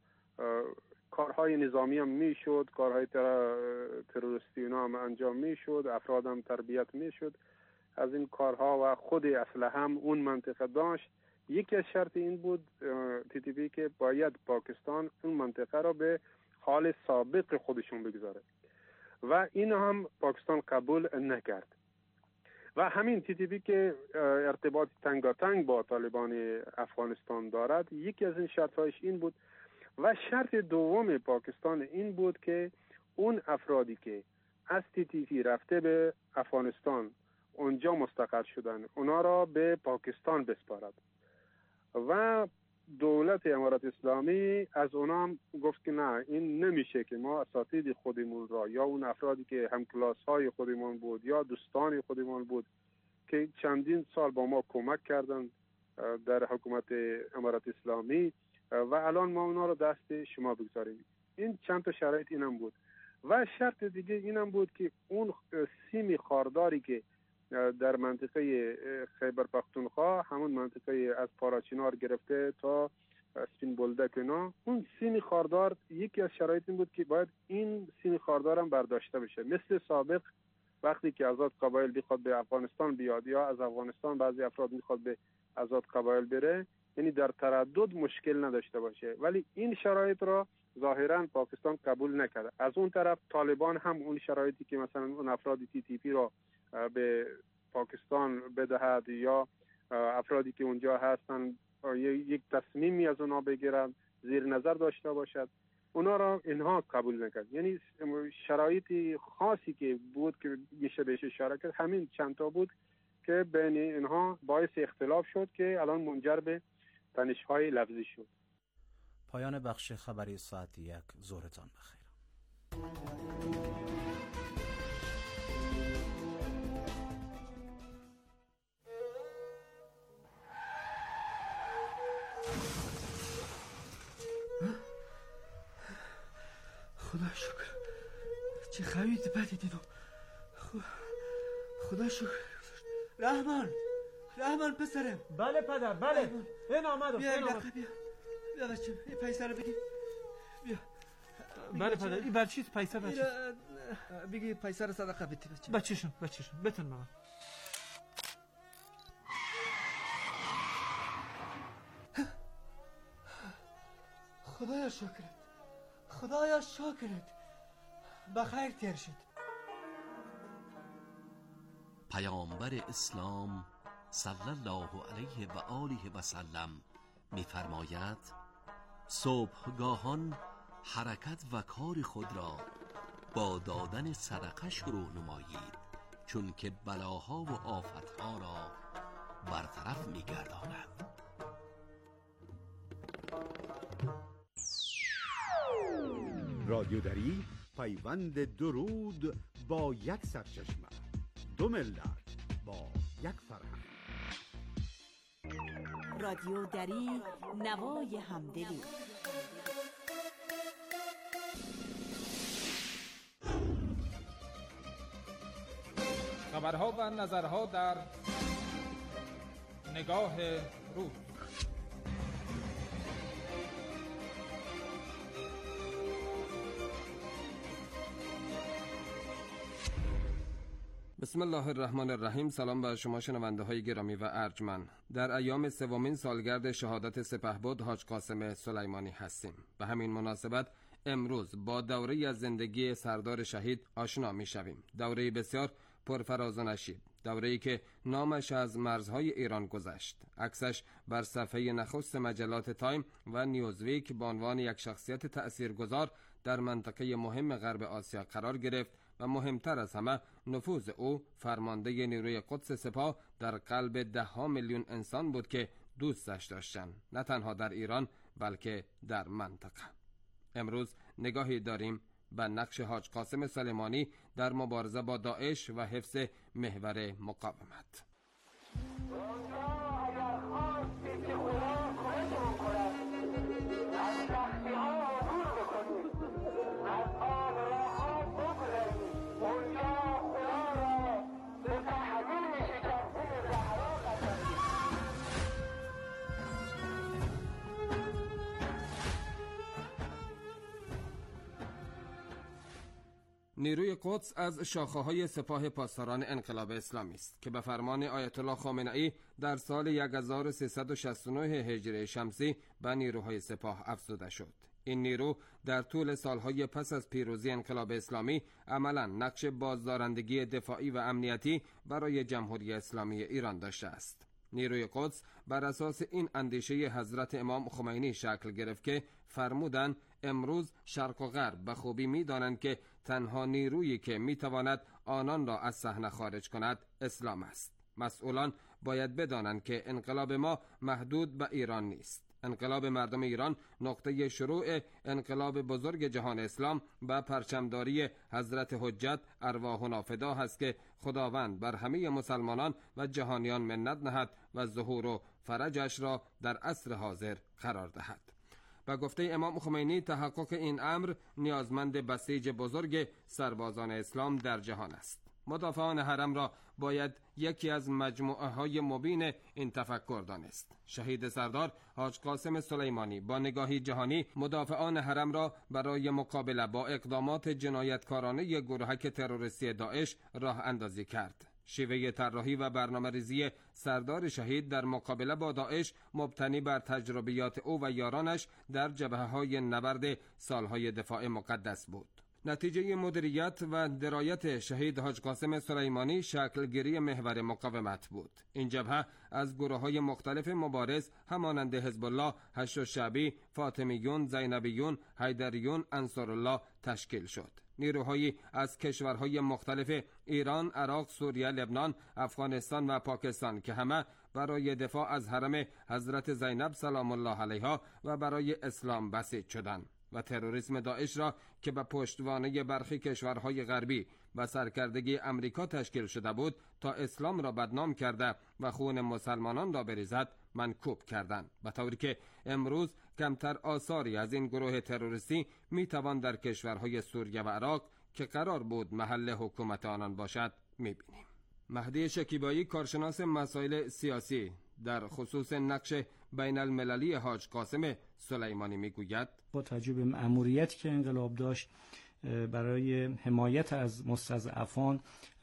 کارهای نظامی هم میشد، کارهای تروریستی اینا هم انجام میشد، افراد هم تربیت میشد از این کارها و خود اسلحه هم اون منطقه داشت. یکی از شرط این بود تی تی پی که باید پاکستان اون منطقه را به حال سابق خودشون بگذاره و این هم پاکستان قبول نکرد. و همین تی تی پی که ارتباط تنگاتنگ با طالبان افغانستان دارد، یکی از این شرطهایش این بود. و شرط دوم پاکستان این بود که اون افرادی که از تی تی پی رفته به افغانستان اونجا مستقر شدن، اونا را به پاکستان بسپارد. و دولت امارات اسلامی از اونا هم گفت که نه، این نمیشه که ما اساتید خودمون را یا اون افرادی که هم کلاس های خودمون بود یا دوستان خودمون بود که چندین سال با ما کمک کردن در حکومت امارات اسلامی و الان ما اونا را دست شما بگذاریم. این چند تا شرایط اینم بود. و شرط دیگه اینم بود که اون سیم خارداری که در منطقه خیبر پختونخوا، همون منطقه از پاراچینار گرفته تا سپین بولدک اینا، اون سیم خاردار یکی از شرایط این بود که باید این سیم خاردار هم برداشته بشه. مثل سابق وقتی که آزاد قبایل بخواد به افغانستان بیاد یا از افغانستان بعضی افراد میخواد به آزاد قبایل بره، یعنی در تردد مشکل نداشته باشه. ولی این شرایط را ظاهرا پاکستان قبول نکرده. از اون طرف طالبان هم اون شرایطی که مثلا اون افراد تی تی پی را به پاکستان بدهد یا افرادی که اونجا هستن یک تصمیمی از اونا بگیرن، زیر نظر داشته باشد، اونا را اینها قبول نکرد. یعنی شرایطی خاصی که بود که میشه بهش اشاره کرد، همین چند تا بود که بین اینها باعث اختلاف شد که الان منجر به تنش‌های لفظی شد. پایان بخش خبری ساعت یک. ظهرتان بخیر. خدا شکر، چه خرید بدی دیدم. خدا شکر. رحمان، رحمان پسرم. بله پدر، بله. رحمان. این آمدم. بیا این آمد. بیا بیا بچه، این پیسه رو بگی. بیا. بله پدر، این برچیت پیسه بچه. بگی پیسه رو صدقه بدی بچه. بچه‌شون، بچه‌شون. بتون مامان. خدایا شکرت، خدایا شکرت. بخیر تیر شد. پیامبر اسلام صلی الله علیه و آله و سلم می‌فرماید صبحگاهان حرکت و کار خود را با دادن صدقه شروع نمایید، چون که بلاها و آفتها را برطرف می‌گرداند. رادیو دری، پیوند درود با یک سرچشمه، دو ملت با یک فرهنگ. رادیو دری، نوای همدلی. خبرها و نظرها در نگاه روز. بسم الله الرحمن الرحیم. سلام بر شما شنونده های گرامی و ارجمند. در ایام سومین سالگرد شهادت سپهبد حاج قاسم سلیمانی هستیم. به همین مناسبت امروز با دوره‌ای از زندگی سردار شهید آشنا می‌شویم. دوره‌ای بسیار پرفراز و نشیب، دوره‌ای که نامش از مرزهای ایران گذشت. عکسش بر صفحه نخست مجلات تایم و نیوزویک به عنوان یک شخصیت تأثیرگذار در منطقه مهم غرب آسیا قرار گرفت و مهمتر از همه نفوذ او فرمانده نیروی قدس سپاه در قلب ده ها میلیون انسان بود که دوستش داشتند، نه تنها در ایران بلکه در منطقه. امروز نگاهی داریم به نقش حاج قاسم سلیمانی در مبارزه با داعش و حفظ محور مقاومت. نیروی قدس از شاخه‌های سپاه پاسداران انقلاب اسلامی است که به فرمان آیت الله خامنه‌ای در سال هزار و سیصد و شصت و نه هجری شمسی به نیروهای سپاه افزوده شد. این نیرو در طول سالهای پس از پیروزی انقلاب اسلامی عملاً نقش بازدارندگی دفاعی و امنیتی برای جمهوری اسلامی ایران داشته است. نیروی قدس بر اساس این اندیشه حضرت امام خمینی شکل گرفت که فرمودند امروز شرق و غرب به خوبی می‌دانند که تنها نیرویی که می‌تواند آنان را از صحنه خارج کند اسلام است. مسئولان باید بدانند که انقلاب ما محدود به ایران نیست. انقلاب مردم ایران نقطه شروع انقلاب بزرگ جهان اسلام به پرچمداری حضرت حجت ارواحنا فدا هست که خداوند بر همه مسلمانان و جهانیان منت نهد و ظهور و فرجش را در عصر حاضر قرار دهد. با گفته امام خمینی تحقق این امر نیازمند بسیج بزرگ سربازان اسلام در جهان است. مدافعان حرم را باید یکی از مجموعه های مبین این تفکر دانست. شهید سردار حاج قاسم سلیمانی با نگاهی جهانی مدافعان حرم را برای مقابله با اقدامات جنایتکارانه گروهک تروریستی داعش راه اندازی کرد. شیوه طراحی و برنامه‌ریزی سردار شهید در مقابله با داعش مبتنی بر تجربیات او و یارانش در جبهه‌های نبرد سالهای دفاع مقدس بود. نتیجه مدیریت و درایت شهید حاج قاسم سلیمانی شکلگیری محور مقاومت بود. این جبهه از گروه‌های مختلف مبارز همانند حزب الله، هشت شعبی، فاطمیون، زینبیون، حیدریون، انصارالله تشکیل شد. نیروهایی از کشورهای مختلف ایران، عراق، سوریه، لبنان، افغانستان و پاکستان که همه برای دفاع از حرم حضرت زینب سلام الله علیها و برای اسلام بسیج شدند و تروریسم داعش را که به پشتوانه برخی کشورهای غربی و سرکردگی امریکا تشکیل شده بود تا اسلام را بدنام کرده و خون مسلمانان را بریزد منکوب کردند، به طوری که امروز کمتر آثاری از این گروه تروریستی میتوان در کشورهای سوریه و عراق که قرار بود محل حکومت آنان باشد میبینیم. مهدی شکیبایی کارشناس مسائل سیاسی در خصوص نقش بین المللی حاج قاسم سلیمانی میگوید با توجه به مأموریتی که انقلاب داشت برای حمایت از مستضعفان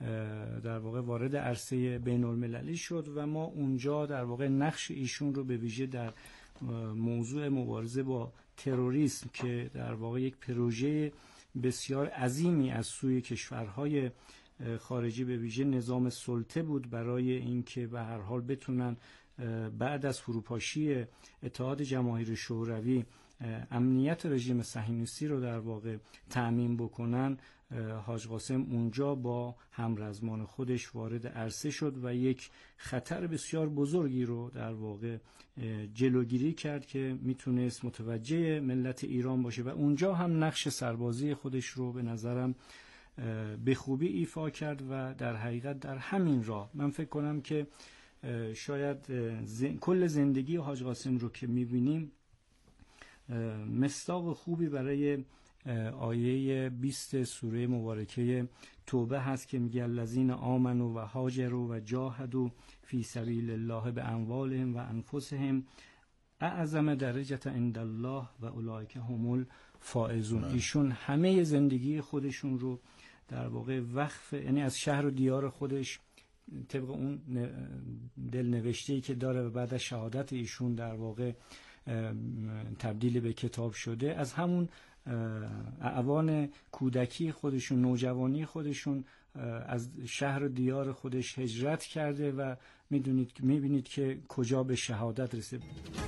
در واقع وارد عرصه بین المللی شد و ما اونجا در واقع نقش ایشون رو به ویژه در موضوع مبارزه با تروریسم که در واقع یک پروژه بسیار عظیمی از سوی کشورهای خارجی به ویژه نظام سلطه بود برای اینکه به هر حال بتونن بعد از فروپاشی اتحاد جماهیر شوروی امنیت رژیم صهیونیستی رو در واقع تأمین بکنن. حاج قاسم اونجا با همرزمان خودش وارد عرصه شد و یک خطر بسیار بزرگی رو در واقع جلوگیری کرد که میتونست متوجه ملت ایران باشه و اونجا هم نقش سربازی خودش رو به نظرم به خوبی ایفا کرد و در حقیقت در همین راه من فکر کنم که شاید زن... کل زندگی حاج قاسم رو که میبینیم مصداق خوبی برای آیه بیست سوره مبارکه توبه هست که میگه الذین آمنوا و هاجروا و جاهدوا فی سبیل الله باموالهم و انفسهم اعظم درجه عند الله و اولئک هم الفائزون. ایشون همه زندگی خودشون رو در واقع وقف، یعنی از شهر و دیار خودش طبق اون دلنوشته‌ای که داره و بعد از شهادت ایشون در واقع تبدیل به کتاب شده، از همون اعوان کودکی خودشون، نوجوانی خودشون از شهر و دیار خودش هجرت کرده و میدونید میبینید که کجا به شهادت رسید.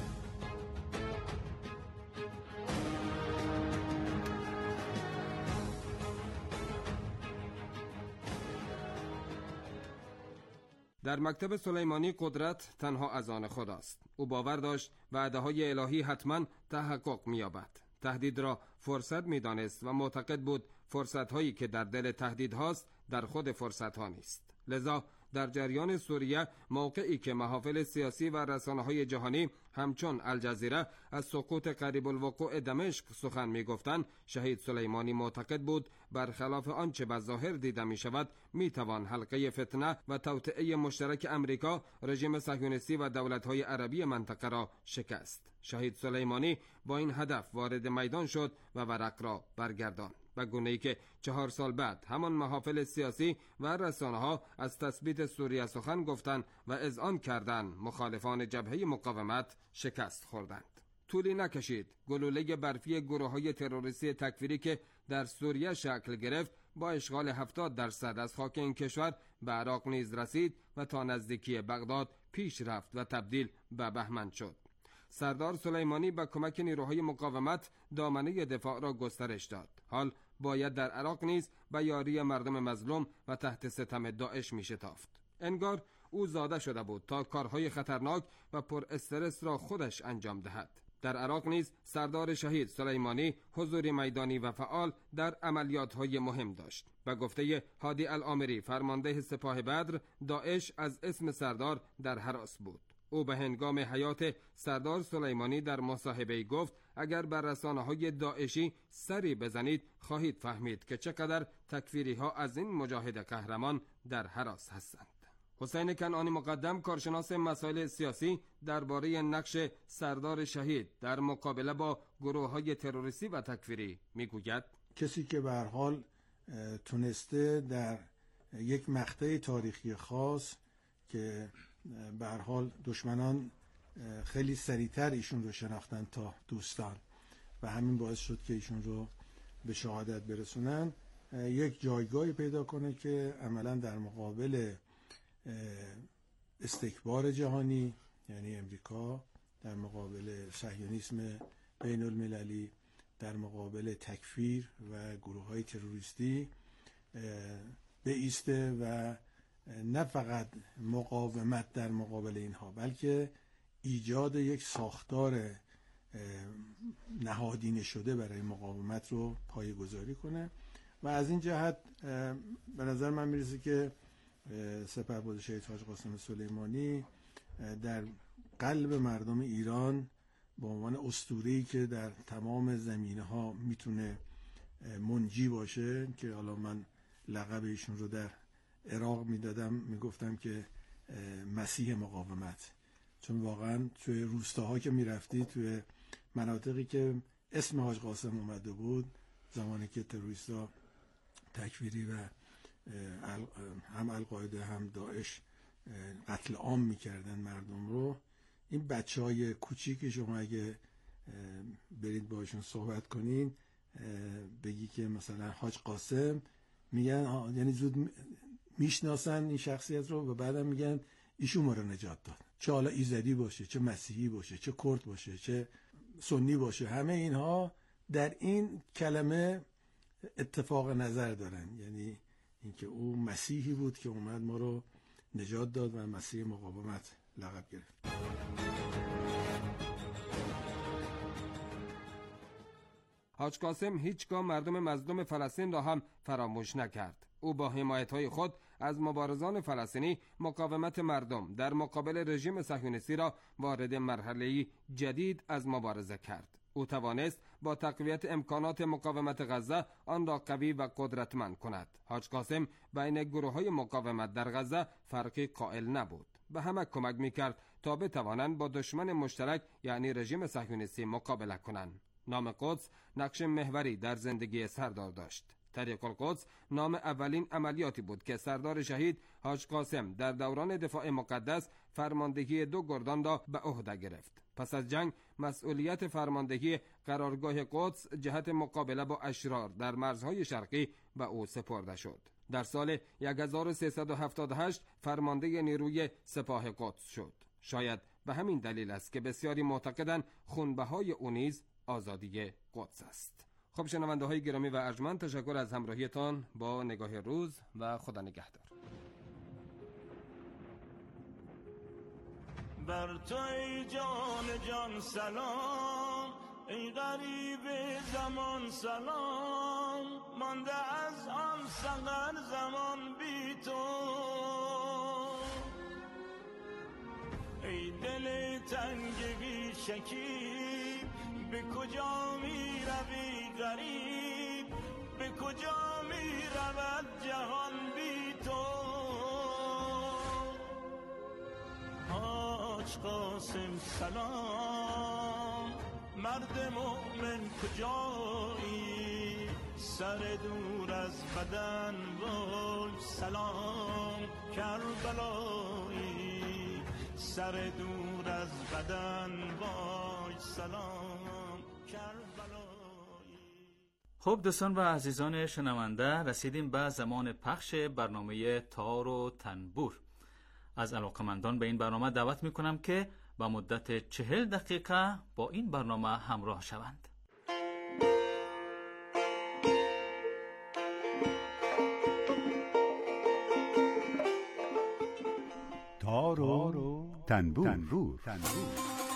در مکتب سلیمانی قدرت تنها از آن خداست. او باور داشت وعده های الهی حتما تحقق می‌یابد. تهدید را فرصت می‌دانست و معتقد بود فرصت هایی که در دل تهدید هاست در خود فرصت ها نیست. لذا در جریان سوریه، موقعی که محافل سیاسی و رسانه‌های جهانی همچون الجزیره از سقوط قریب الوقوع دمشق سخن می‌گفتند، شهید سلیمانی معتقد بود برخلاف آنچه به ظاهر دیده می‌شود می‌توان حلقه فتنه و توطئه مشترک امریکا، رژیم صهیونیستی و دولت‌های عربی منطقه را شکست. شهید سلیمانی با این هدف وارد میدان شد و ورق را برگرداند، و گونه‌ای که چهار سال بعد همان محافل سیاسی و رسانه‌ها از تثبیت سوریه سخن گفتند و اذعان کردند، مخالفان جبهه مقاومت شکست خوردند. طولی نکشید گلوله برفی گروه‌های تروریستی تکفیری که در سوریه شکل گرفت با اشغال هفتاد درصد از خاک این کشور به عراق نیز رسید و تا نزدیکی بغداد پیش رفت و تبدیل به بهمن شد. سردار سلیمانی با کمک نیروهای مقاومت دامنه دفاع را گسترش داد. حال باید در عراق نیز به یاری مردم مظلوم و تحت ستم داعش می شتافت. انگار او زاده شده بود تا کارهای خطرناک و پر استرس را خودش انجام دهد. در عراق نیز سردار شهید سلیمانی حضور میدانی و فعال در عملیات‌های مهم داشت. به گفته هادی العامری، فرمانده سپاه بدر، داعش از اسم سردار در هراس بود. او به هنگام حیات سردار سلیمانی در مصاحبه‌ای گفت اگر بر رسانه‌های داعشی سری بزنید خواهید فهمید که چقدر تکفیری‌ها از این مجاهد قهرمان در هراس هستند. حسین کنعانی مقدم، کارشناس مسائل سیاسی، درباره نقش سردار شهید در مقابله با گروه‌های تروریستی و تکفیری میگوید کسی که به هر حال تونسته در یک مقطع تاریخی خاص که به هر حال دشمنان خیلی سریعتر ایشون رو شناختن تا دوستان و همین باعث شد که ایشون رو به شهادت برسونن، یک جایگاهی پیدا کنه که عملا در مقابل استکبار جهانی، یعنی امریکا، در مقابل صهیونیسم بین المللی، در مقابل تکفیر و گروه های تروریستی بایسته و نه فقط مقاومت در مقابل اینها بلکه ایجاد یک ساختار نهادینه شده برای مقاومت رو پایه‌گذاری کنه و از این جهت به نظر من میرسه که سپهبد شهید حاج قاسم سلیمانی در قلب مردم ایران به عنوان اسطوره‌ای که در تمام زمینه‌ها میتونه منجی باشه، که حالا من لقب ایشون رو در عراق میدادم، میگفتم که مسیح مقاومت، چون واقعا توی روستاها که میرفتی، توی مناطقی که اسم حاج قاسم اومده بود، زمانی که تروریستا تکفیری و هم القاعده هم داعش قتل عام میکردن مردم رو، این بچه های کوچیک شما اگه برید باشون صحبت کنین، بگی که مثلا حاج قاسم، میگن یعنی زود میشناسن این شخصیت رو و بعدم میگن ایشون ما رو نجات داد، چه حالا ایزدی باشه، چه مسیحی باشه، چه کرد باشه، چه سنی باشه، همه اینها در این کلمه اتفاق نظر دارن، یعنی اینکه او مسیحی بود که اومد ما رو نجات داد و مسیح مقاومت لقب گرفت. حاج قاسم هیچگاه مردم مظلوم فلسطین را هم فراموش نکرد. او با حمایت‌های خود از مبارزان فلسطینی مقاومت مردم در مقابل رژیم صهیونیستی را وارد مرحله جدید از مبارزه کرد. او توانست با تقویت امکانات مقاومت غزه آن را قوی و قدرتمند کند. حاج قاسم بین گروه‌های مقاومت در غزه فرقی قائل نبود. به همه کمک می‌کرد تا بتوانند با دشمن مشترک یعنی رژیم صهیونیستی مقابله کنند. نام قدس نقش محوری در زندگی سردار داشت. طریق القدس نام اولین عملیاتی بود که سردار شهید حاج قاسم در دوران دفاع مقدس فرماندهی دو گردان را به عهده گرفت. پس از جنگ مسئولیت فرماندهی قرارگاه قدس جهت مقابله با اشرار در مرزهای شرقی به او سپرده شد. در سال هزار و سیصد و هفتاد و هشت فرمانده نیروی سپاه قدس شد. شاید به همین دلیل است که بسیاری معتقدند خونبهای او نیز آزادی قدس است. خب شنونده های گرامی و ارجمند، تشکر از همراهیتان با نگاه روز و خدا نگهدار. بر تو ای جان جان سلام، ای غریب زمان سلام، مانده از آن سحر زمان بی تو. ای دل تنگ بی شکیب، به کجا می روی غریب، به کجا می رود جهان بی تو. حاج قاسم سلام، مرد مؤمن کجایی، سر دور از بدن وای سلام کربلایی، سر دور از بدن وای سلام کربلایی. خب دوستان و عزیزان شنونده، رسیدیم به زمان پخش برنامه تار و تنبور. از علاقمندان به این برنامه دعوت می کنم که با مدت چهل دقیقه با این برنامه همراه شوند. تار و تنبور, تنبور. تنبور.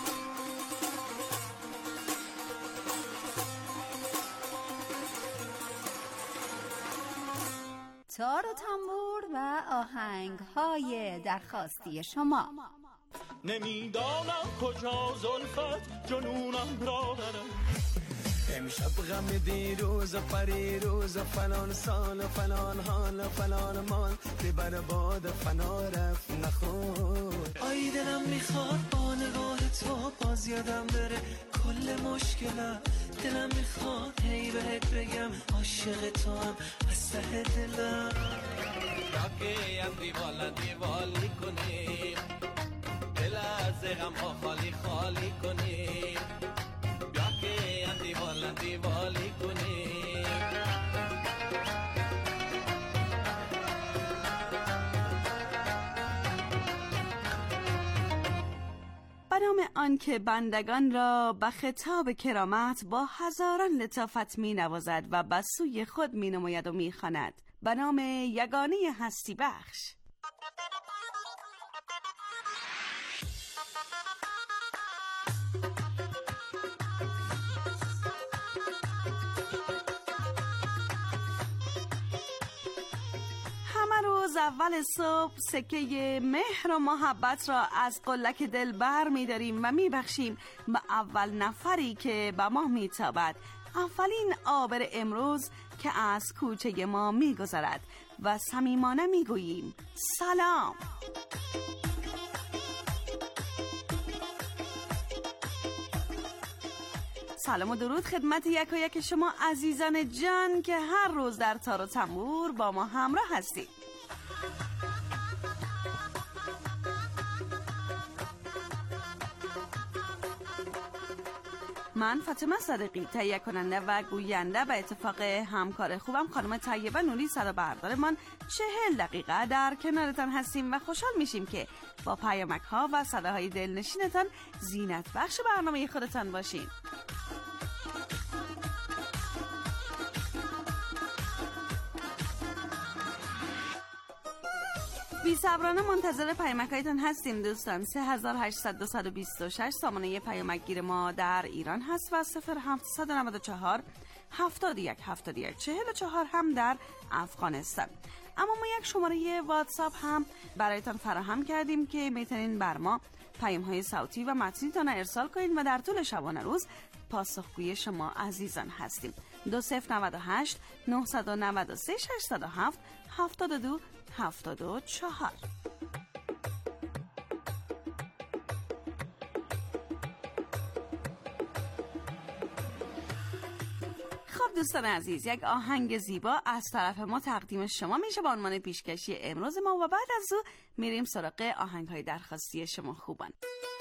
تار و تنبور و آهنگ های درخواستی شما. نمیدانم کجا زلفت جنونم را برم، امشب غم دیروز و پریروز و فلان سال و فلان حال و فلان مال، ببر باد فنا رفت نخور. آی دلم میخواد با نگاه تو باز یادم بره کل مشکلم، دلم میخواد هی بهت بگم عاشق تو هم از ته دلم. راکه هم دیوالا دیوالی کنیم، دل از غم ها خالی خالی کنیم، بیا که هم دیوالا دیوالی کنیم. به نام آن که بندگان را به خطاب کرامت با هزاران لطافت می نوازد و به سوی خود می نماید و می خواند. به نام یگانه هستی بخش. روز اول صبح سکه مهر و محبت را از قلک دل بر می داریم و می بخشیم به اول نفری که به ما می تابد، اولین عابر امروز که از کوچه ما می گذرد و صمیمانه می گوییم سلام. سلام و درود خدمت یک و یک شما عزیزان جان که هر روز در تار و تنبور با ما همراه هستید. من فاطمه صادقی، تهیه کننده و گوینده، به اتفاق همکار خوبم خانم طیبه نوری صدا بردارمان چهل دقیقه در کنارتان هستیم و خوشحال میشیم که با پیامک ها و صداهای دلنشینتان زینت بخش برنامه خودتان باشین. بی صبرانه منتظر پیامک‌هایتان هستیم دوستان. سه هزار و هشتصد و بیست و شش سامانه پیامک گیر ما در ایران هست و صفر هفت نه چهار هفتاد و یک هفتاد و یک چهل و چهار هم در افغانستان. اما ما یک شماره واتساپ هم برایتان فراهم کردیم که میتونین بر ما پیام های صوتی و متنیتان ارسال کنین و در طول شبانه روز پاسخگوی شما عزیزان هستیم. دو صفر نود و هشت نهصد و نود و سه ششصد و هفت هفتاد و دو هفتاد و چهار. دوستان عزیز، یک آهنگ زیبا از طرف ما تقدیم شما میشه با عنوان پیشکشی امروز ما و بعد از او میریم سراغ آهنگ های درخواستی شما خوبان.